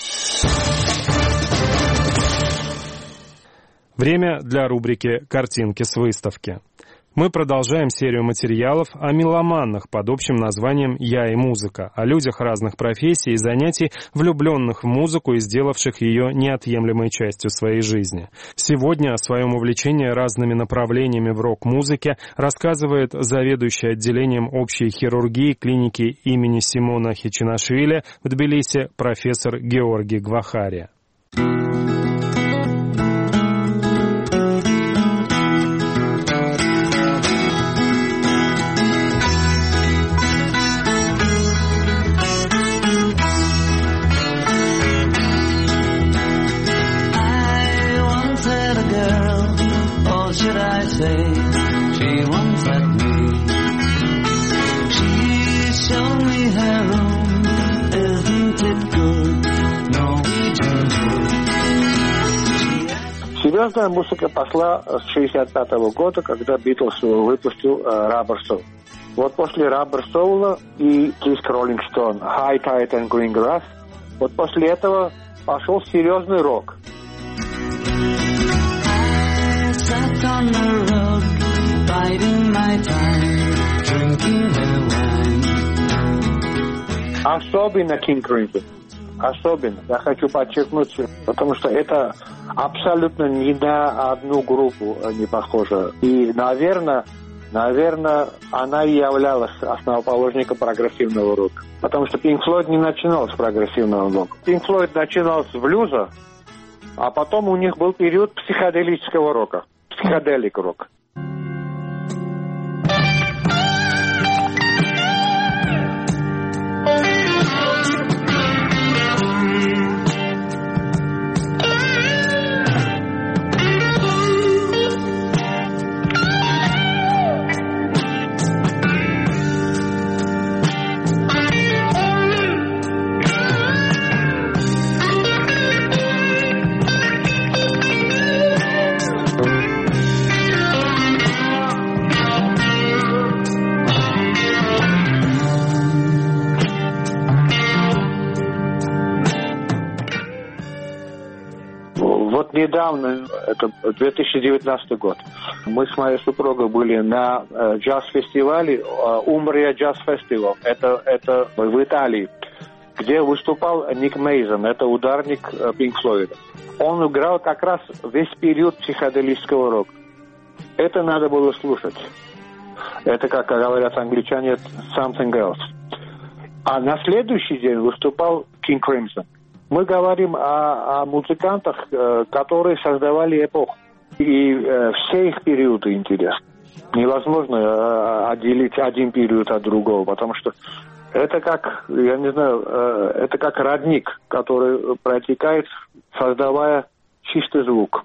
Время для рубрики «Картинки с выставки». Мы продолжаем серию материалов о меломанах под общим названием «Я и музыка», о людях разных профессий и занятий, влюбленных в музыку и сделавших ее неотъемлемой частью своей жизни. Сегодня о своем увлечении разными направлениями в рок-музыке рассказывает заведующий отделением общей хирургии клиники имени Симона Хичинашвили в Тбилиси профессор Георгий Гвахари. Серьезная музыка пошла с шестьдесят пятого года, когда Битлз выпустил э, Rubber Soul. Вот после Rubber Soul и диск Rolling Stone, High Tide and Green Grass, вот после этого пошел серьезный рок. Особенно King Crimson. Особенно. Я хочу подчеркнуть, потому что это абсолютно ни на одну группу не похоже. И, наверное, наверное, она и являлась основоположником прогрессивного рока. Потому что Pink Floyd не начинал с прогрессивного рока. Pink Floyd начинал с блюза, а потом у них был период психоделического рока, психоделик рок. Недавно, это две тысячи девятнадцатый год, мы с моей супругой были на э, джаз-фестивале э, Умбрия джаз-фестиваль, это, это в Италии, где выступал Ник Мейсон, это ударник Пинк Флойда. Он играл как раз весь период психоделического рока. Это надо было слушать. Это, как говорят англичане, something else. А на следующий день выступал King Crimson. Мы говорим о, о музыкантах, э, которые создавали эпоху. И э, все их периоды интересны. Невозможно э, отделить один период от другого, потому что это как, я не знаю, э, это как родник, который протекает, создавая чистый звук.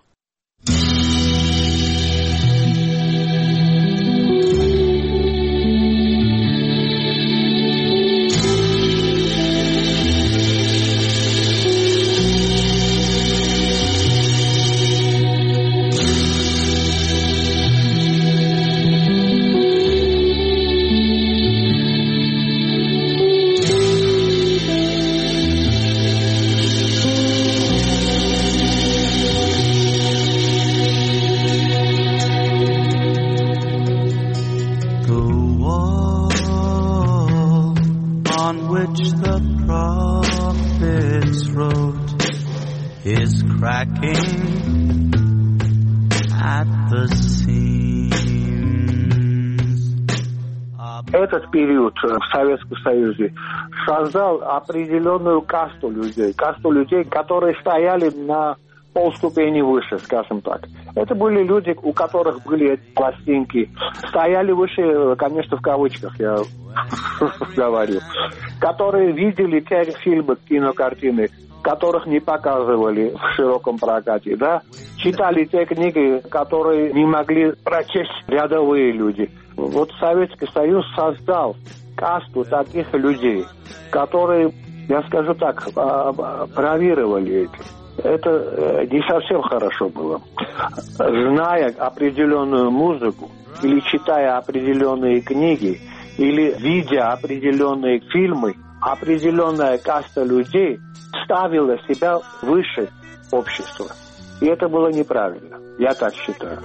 Этот период в Советском Союзе создал определенную касту людей, касту людей, которые стояли на полступени выше, скажем так. Это были люди, у которых были эти пластинки, стояли выше, конечно, в кавычках я говорю, которые видели те фильмы, кинокартины, которых не показывали в широком прокате, да, читали те книги, которые не могли прочесть рядовые люди. Вот Советский Союз создал касту таких людей, которые, я скажу так, бравировали этим. Это не совсем хорошо было. Зная определенную музыку, или читая определенные книги, или видя определенные фильмы, определенная каста людей ставила себя выше общества. И это было неправильно. Я так считаю.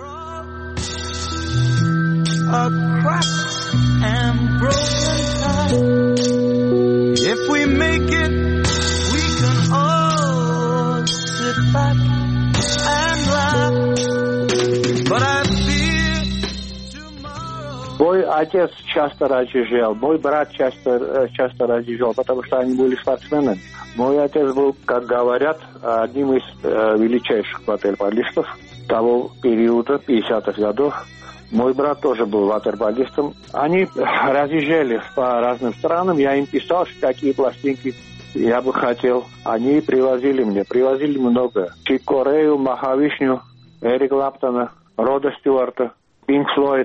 A cracked and broken tie. If we make it, we can all sit back and laugh. But I fear tomorrow. Мой отец часто разъезжал, мой брат часто, часто разъезжал, потому что они были спортсменами. Мой отец был, как говорят, одним из э, величайших ватерполистов того периода, пятидесятых годов. Мой брат тоже был ватерполистом. Они разъезжали по разным странам. Я им писал, что какие пластинки я бы хотел. Они привозили мне. Привозили много. Чик Корею, Махавишню, Эрик Клэптона, Рода Стюарта, Пинк Флойд.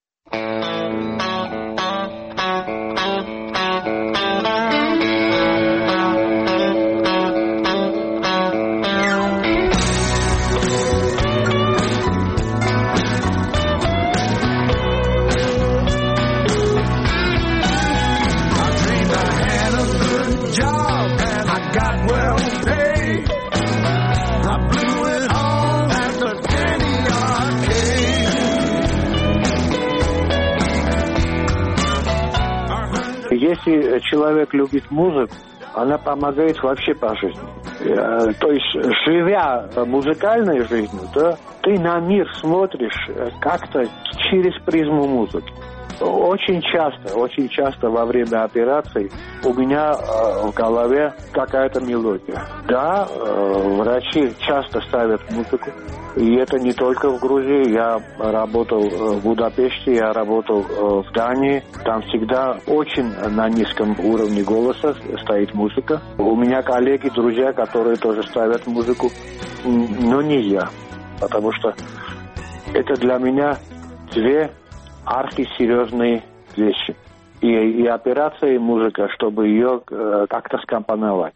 Если человек любит музыку, она помогает вообще по жизни. То есть, живя музыкальной жизнью, да, ты на мир смотришь как-то через призму музыки. Очень часто, очень часто во время операций у меня э, в голове какая-то мелодия. Да, э, врачи часто ставят музыку. И это не только в Грузии. Я работал в Будапеште, я работал в Дании. Там всегда очень на низком уровне голоса стоит музыка. У меня коллеги, друзья, которые тоже ставят музыку, но не я. Потому что это для меня две архисерьезные вещи. И, и операция, и музыка, чтобы ее э, как-то скомпоновать.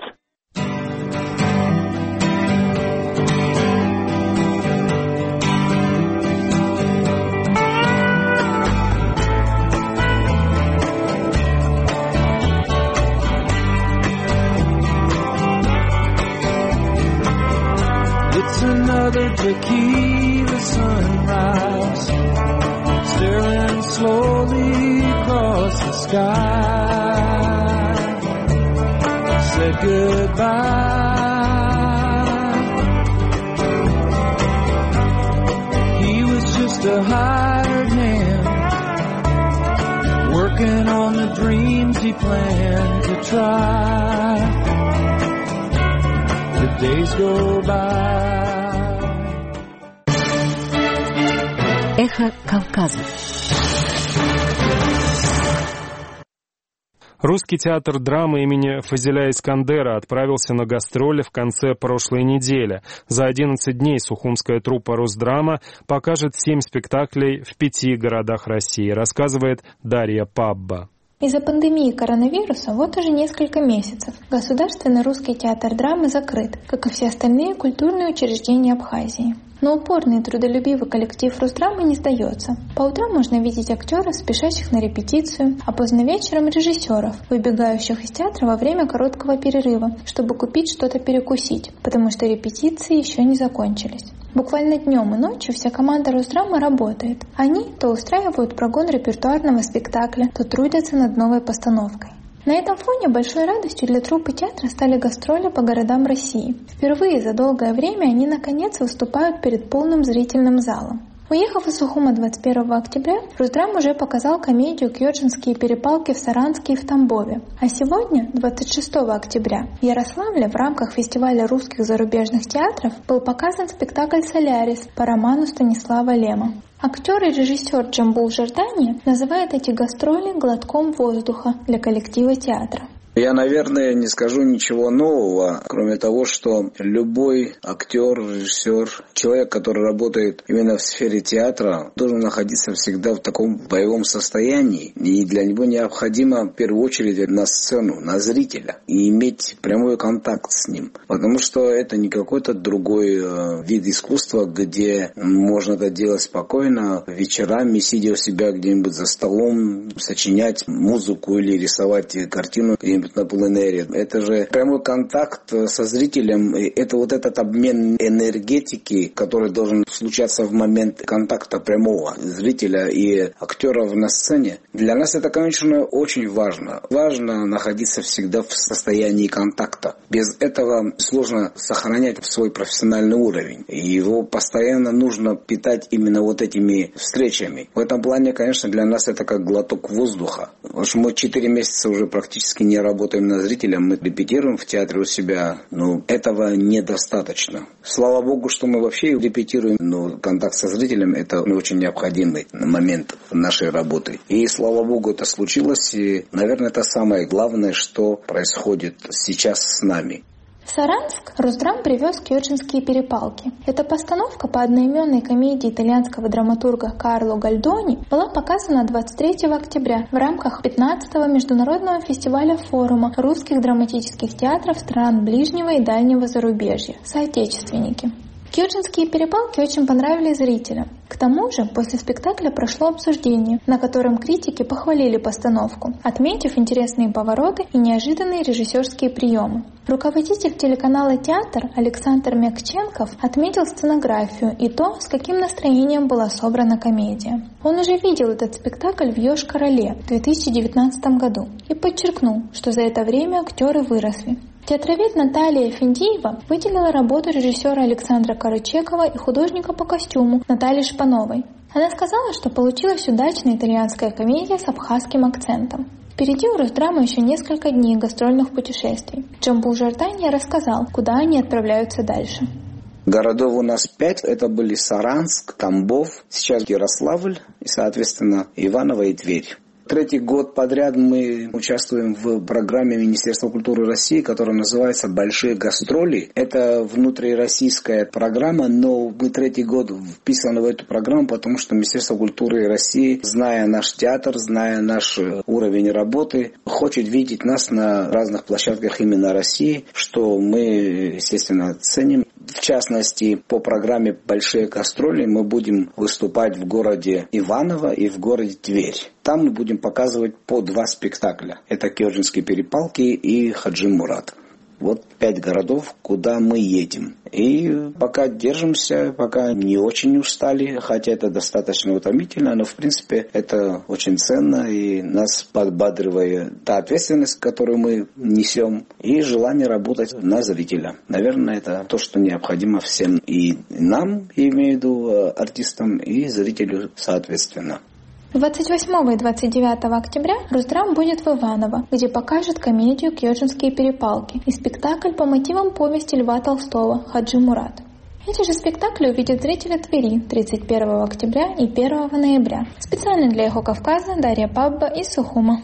It's another tequila sunrise, staring slowly across the sky. Said goodbye. He was just a hired hand, working on the dreams he planned to try. The days go by. Эхо Кавказа. Русский театр драмы имени Фазиля Искандера отправился на гастроли в конце прошлой недели. За одиннадцать дней сухумская труппа «Росдрама» покажет семь спектаклей в пяти городах России, рассказывает Дарья Пабба. Из-за пандемии коронавируса вот уже несколько месяцев Государственный русский театр драмы закрыт, как и все остальные культурные учреждения Абхазии. Но упорный и трудолюбивый коллектив Росдрамы не сдается. По утрам можно видеть актеров, спешащих на репетицию, а поздно вечером режиссеров, выбегающих из театра во время короткого перерыва, чтобы купить что-то перекусить, потому что репетиции еще не закончились. Буквально днем и ночью вся команда Росдрамы работает. Они то устраивают прогон репертуарного спектакля, то трудятся над новой постановкой. На этом фоне большой радостью для труппы театра стали гастроли по городам России. Впервые за долгое время они наконец выступают перед полным зрительным залом. Уехав из Сухума двадцать первого октября, Росдрам уже показал комедию «Кьёчинские перепалки» в Саранске и в Тамбове. А сегодня, двадцать шестого октября, в Ярославле в рамках фестиваля русских зарубежных театров был показан спектакль «Солярис» по роману Станислава Лема. Актер и режиссер Джамбул Жардани называет эти гастроли глотком воздуха для коллектива театра. Я, наверное, не скажу ничего нового, кроме того, что любой актер, режиссер, человек, который работает именно в сфере театра, должен находиться всегда в таком боевом состоянии. И для него необходимо в первую очередь на сцену, на зрителя, и иметь прямой контакт с ним. Потому что это не какой-то другой вид искусства, где можно это делать спокойно, вечерами, сидя у себя где-нибудь за столом, сочинять музыку или рисовать картину где-нибудь на пленэре. Это же прямой контакт со зрителем. Это вот этот обмен энергетики, который должен случаться в момент контакта прямого зрителя и актеров на сцене. Для нас это, конечно, очень важно. Важно находиться всегда в состоянии контакта. Без этого сложно сохранять свой профессиональный уровень. И его постоянно нужно питать именно вот этими встречами. В этом плане, конечно, для нас это как глоток воздуха. Потому что мы четыре месяца уже практически не работаем работаем над зрителем, мы репетируем в театре у себя, но этого недостаточно. Слава Богу, что мы вообще репетируем, но контакт со зрителем – это очень необходимый момент нашей работы. И слава Богу, это случилось, и, наверное, это самое главное, что происходит сейчас с нами. В Саранск Росдрам привез «Кьёчинские перепалки». Эта постановка по одноименной комедии итальянского драматурга Карло Гальдони была показана двадцать третьего октября в рамках пятнадцатого международного фестиваля форума русских драматических театров стран ближнего и дальнего зарубежья «Соотечественники». «Кьёчинские перепалки» очень понравились зрителям. К тому же, после спектакля прошло обсуждение, на котором критики похвалили постановку, отметив интересные повороты и неожиданные режиссерские приемы. Руководитель телеканала «Театр» Александр Мякченков отметил сценографию и то, с каким настроением была собрана комедия. Он уже видел этот спектакль в «Ёж-Короле» в две тысячи девятнадцатом году и подчеркнул, что за это время актеры выросли. Театровед Наталья Финдиева выделила работу режиссера Александра Карачекова и художника по костюму Натальи Шпановой. Она сказала, что получилась удачная итальянская комедия с абхазским акцентом. Впереди у Росдрама еще несколько дней гастрольных путешествий. Джамбул Жартанья рассказал, куда они отправляются дальше. Городов у нас пять. Это были Саранск, Тамбов, сейчас Ярославль и, соответственно, Иваново и Тверь. Третий год подряд мы участвуем в программе Министерства культуры России, которая называется «Большие гастроли». Это внутрироссийская программа, но мы третий год вписаны в эту программу, потому что Министерство культуры России, зная наш театр, зная наш уровень работы, хочет видеть нас на разных площадках именно России, что мы, естественно, ценим. В частности, по программе «Большие гастроли» мы будем выступать в городе Иваново и в городе Тверь. Там мы будем показывать по два спектакля. Это «Кёрджинские перепалки» и «Хаджи Мурат». Вот пять городов, куда мы едем. И пока держимся, пока не очень устали, хотя это достаточно утомительно, но в принципе это очень ценно и нас подбадривает та ответственность, которую мы несем, и желание работать на зрителя. Наверное, это то, что необходимо всем, и нам, я имею в виду артистам, и зрителю соответственно. двадцать восьмого и двадцать девятого октября Росдрам будет в Иваново, где покажет комедию «Кёрджинские перепалки» и спектакль по мотивам повести Льва Толстого «Хаджи Мурат». Эти же спектакли увидят зрители Твери тридцать первого октября и первого ноября. Специально для «Эхо Кавказа» Дарья Пабба из Сухума.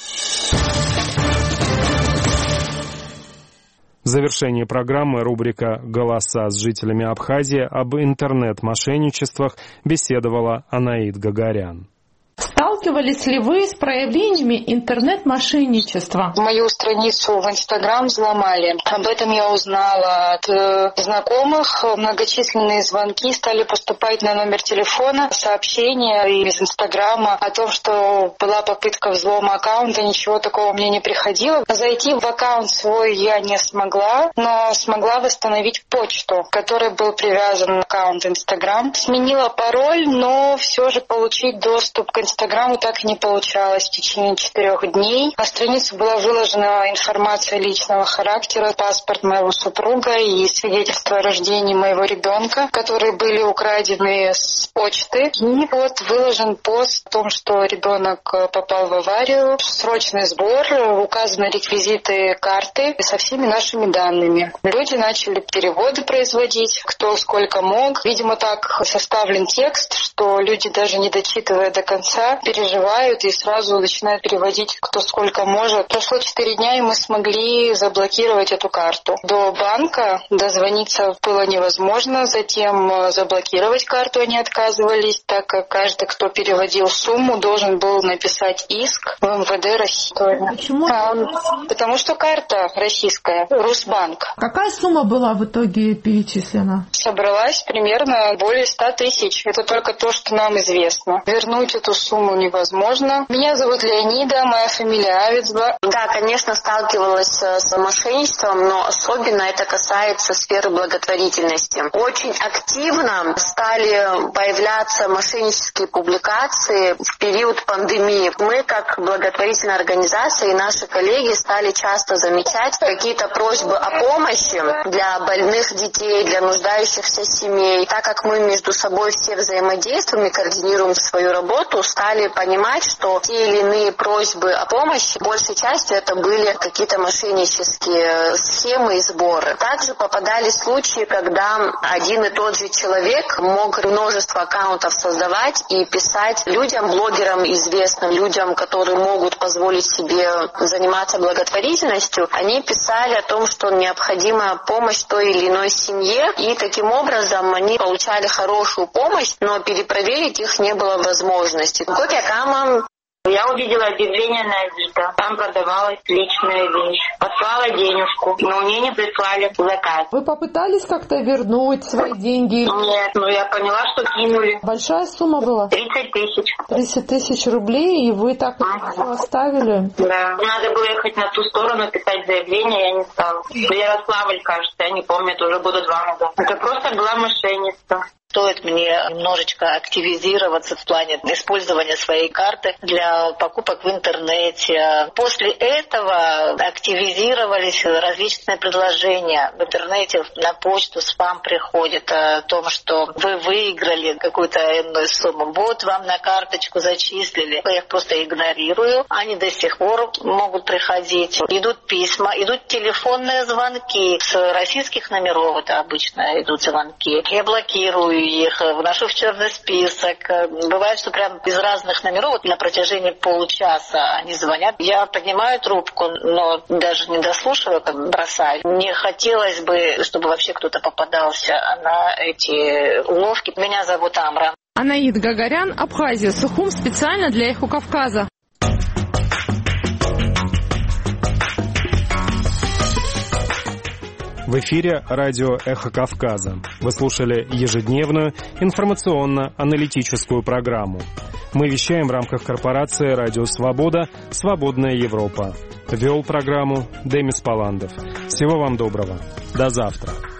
В завершении программы рубрика «Голоса с жителями Абхазии» об интернет-мошенничествах беседовала Анаид Гагарян. Сталкивались ли вы с проявлениями интернет-мошенничества? Мою страницу в Инстаграм взломали. Об этом я узнала от э, знакомых. Многочисленные звонки стали поступать на номер телефона, сообщения из Инстаграма о том, что была попытка взлома аккаунта. Ничего такого мне не приходило. Зайти в аккаунт свой я не смогла, но смогла восстановить почту, к которой был привязан аккаунт Инстаграм. Сменила пароль, но все же получить доступ к Инстаграму так и не получалось в течение четырех дней. На страницу была выложена информация личного характера, паспорт моего супруга и свидетельство о рождении моего ребенка, которые были украдены с почты. И вот выложен пост о том, что ребенок попал в аварию, срочный сбор, указаны реквизиты карты со всеми нашими данными. Люди начали переводы производить, кто сколько мог. Видимо, так составлен текст, что люди, даже не дочитывая до конца, переживают и сразу начинают переводить кто сколько может. Прошло четыре дня, и мы смогли заблокировать эту карту. До банка дозвониться было невозможно, затем заблокировать карту они отказывались, так как каждый, кто переводил сумму, должен был написать иск в эм вэ дэ России. Почему? А он... Потому что карта российская, Русбанк. Какая сумма была в итоге перечислена? Собралась примерно более ста тысяч. Это только то, что нам известно. Вернуть эту сумму невозможно. Меня зовут Леонида, моя фамилия Авицба. Да, конечно, сталкивалась с мошенничеством, но особенно это касается сферы благотворительности. Очень активно стали появляться мошеннические публикации в период пандемии. Мы, как благотворительная организация, и наши коллеги стали часто замечать какие-то просьбы о помощи для больных детей, для нуждающихся семей. Так как мы между собой все взаимодействуем и координируем свою работу, стали понимать, что те или иные просьбы о помощи, большей частью это были какие-то мошеннические схемы и сборы. Также попадались случаи, когда один и тот же человек мог множество аккаунтов создавать и писать людям, блогерам, известным людям, которые могут позволить себе заниматься благотворительностью. Они писали о том, что необходима помощь той или иной семье, и таким образом они получали хорошую помощь, но перепроверить их не было возможности. Копия-кама. Я увидела объявление на Авито. Там продавалась личная вещь. Послала денежку, но мне не прислали заказ. Вы попытались как-то вернуть свои деньги? Нет, но я поняла, что кинули. Большая сумма была? тридцать тысяч. тридцать тысяч рублей, и вы так ага. оставили? Да. Надо было ехать на ту сторону, писать заявление, я не стала. Ярославль, кажется, я не помню, это уже года два назад. Это просто была мошенница. стоит мне немножечко активизироваться в плане использования своей карты для покупок в интернете. После этого активизировались различные предложения. В интернете на почту спам приходит о том, что вы выиграли какую-то энную сумму. Вот вам на карточку зачислили. Я их просто игнорирую. Они до сих пор могут приходить. Идут письма, идут телефонные звонки. С российских номеров это обычно идут звонки. Я блокирую их, вношу в черный список. Бывает, что прям из разных номеров вот на протяжении получаса они звонят. Я поднимаю трубку, но даже не дослушиваю, как бросаю. Не хотелось бы, чтобы вообще кто-то попадался на эти уловки. Меня зовут Амра. Анаид Гагарян, Абхазия, Сухум, специально для «Эхо Кавказа». В эфире радио «Эхо Кавказа». Вы слушали ежедневную информационно-аналитическую программу. Мы вещаем в рамках корпорации «Радио Свобода. Свободная Европа». Вел программу Демис Паландов. Всего вам доброго. До завтра.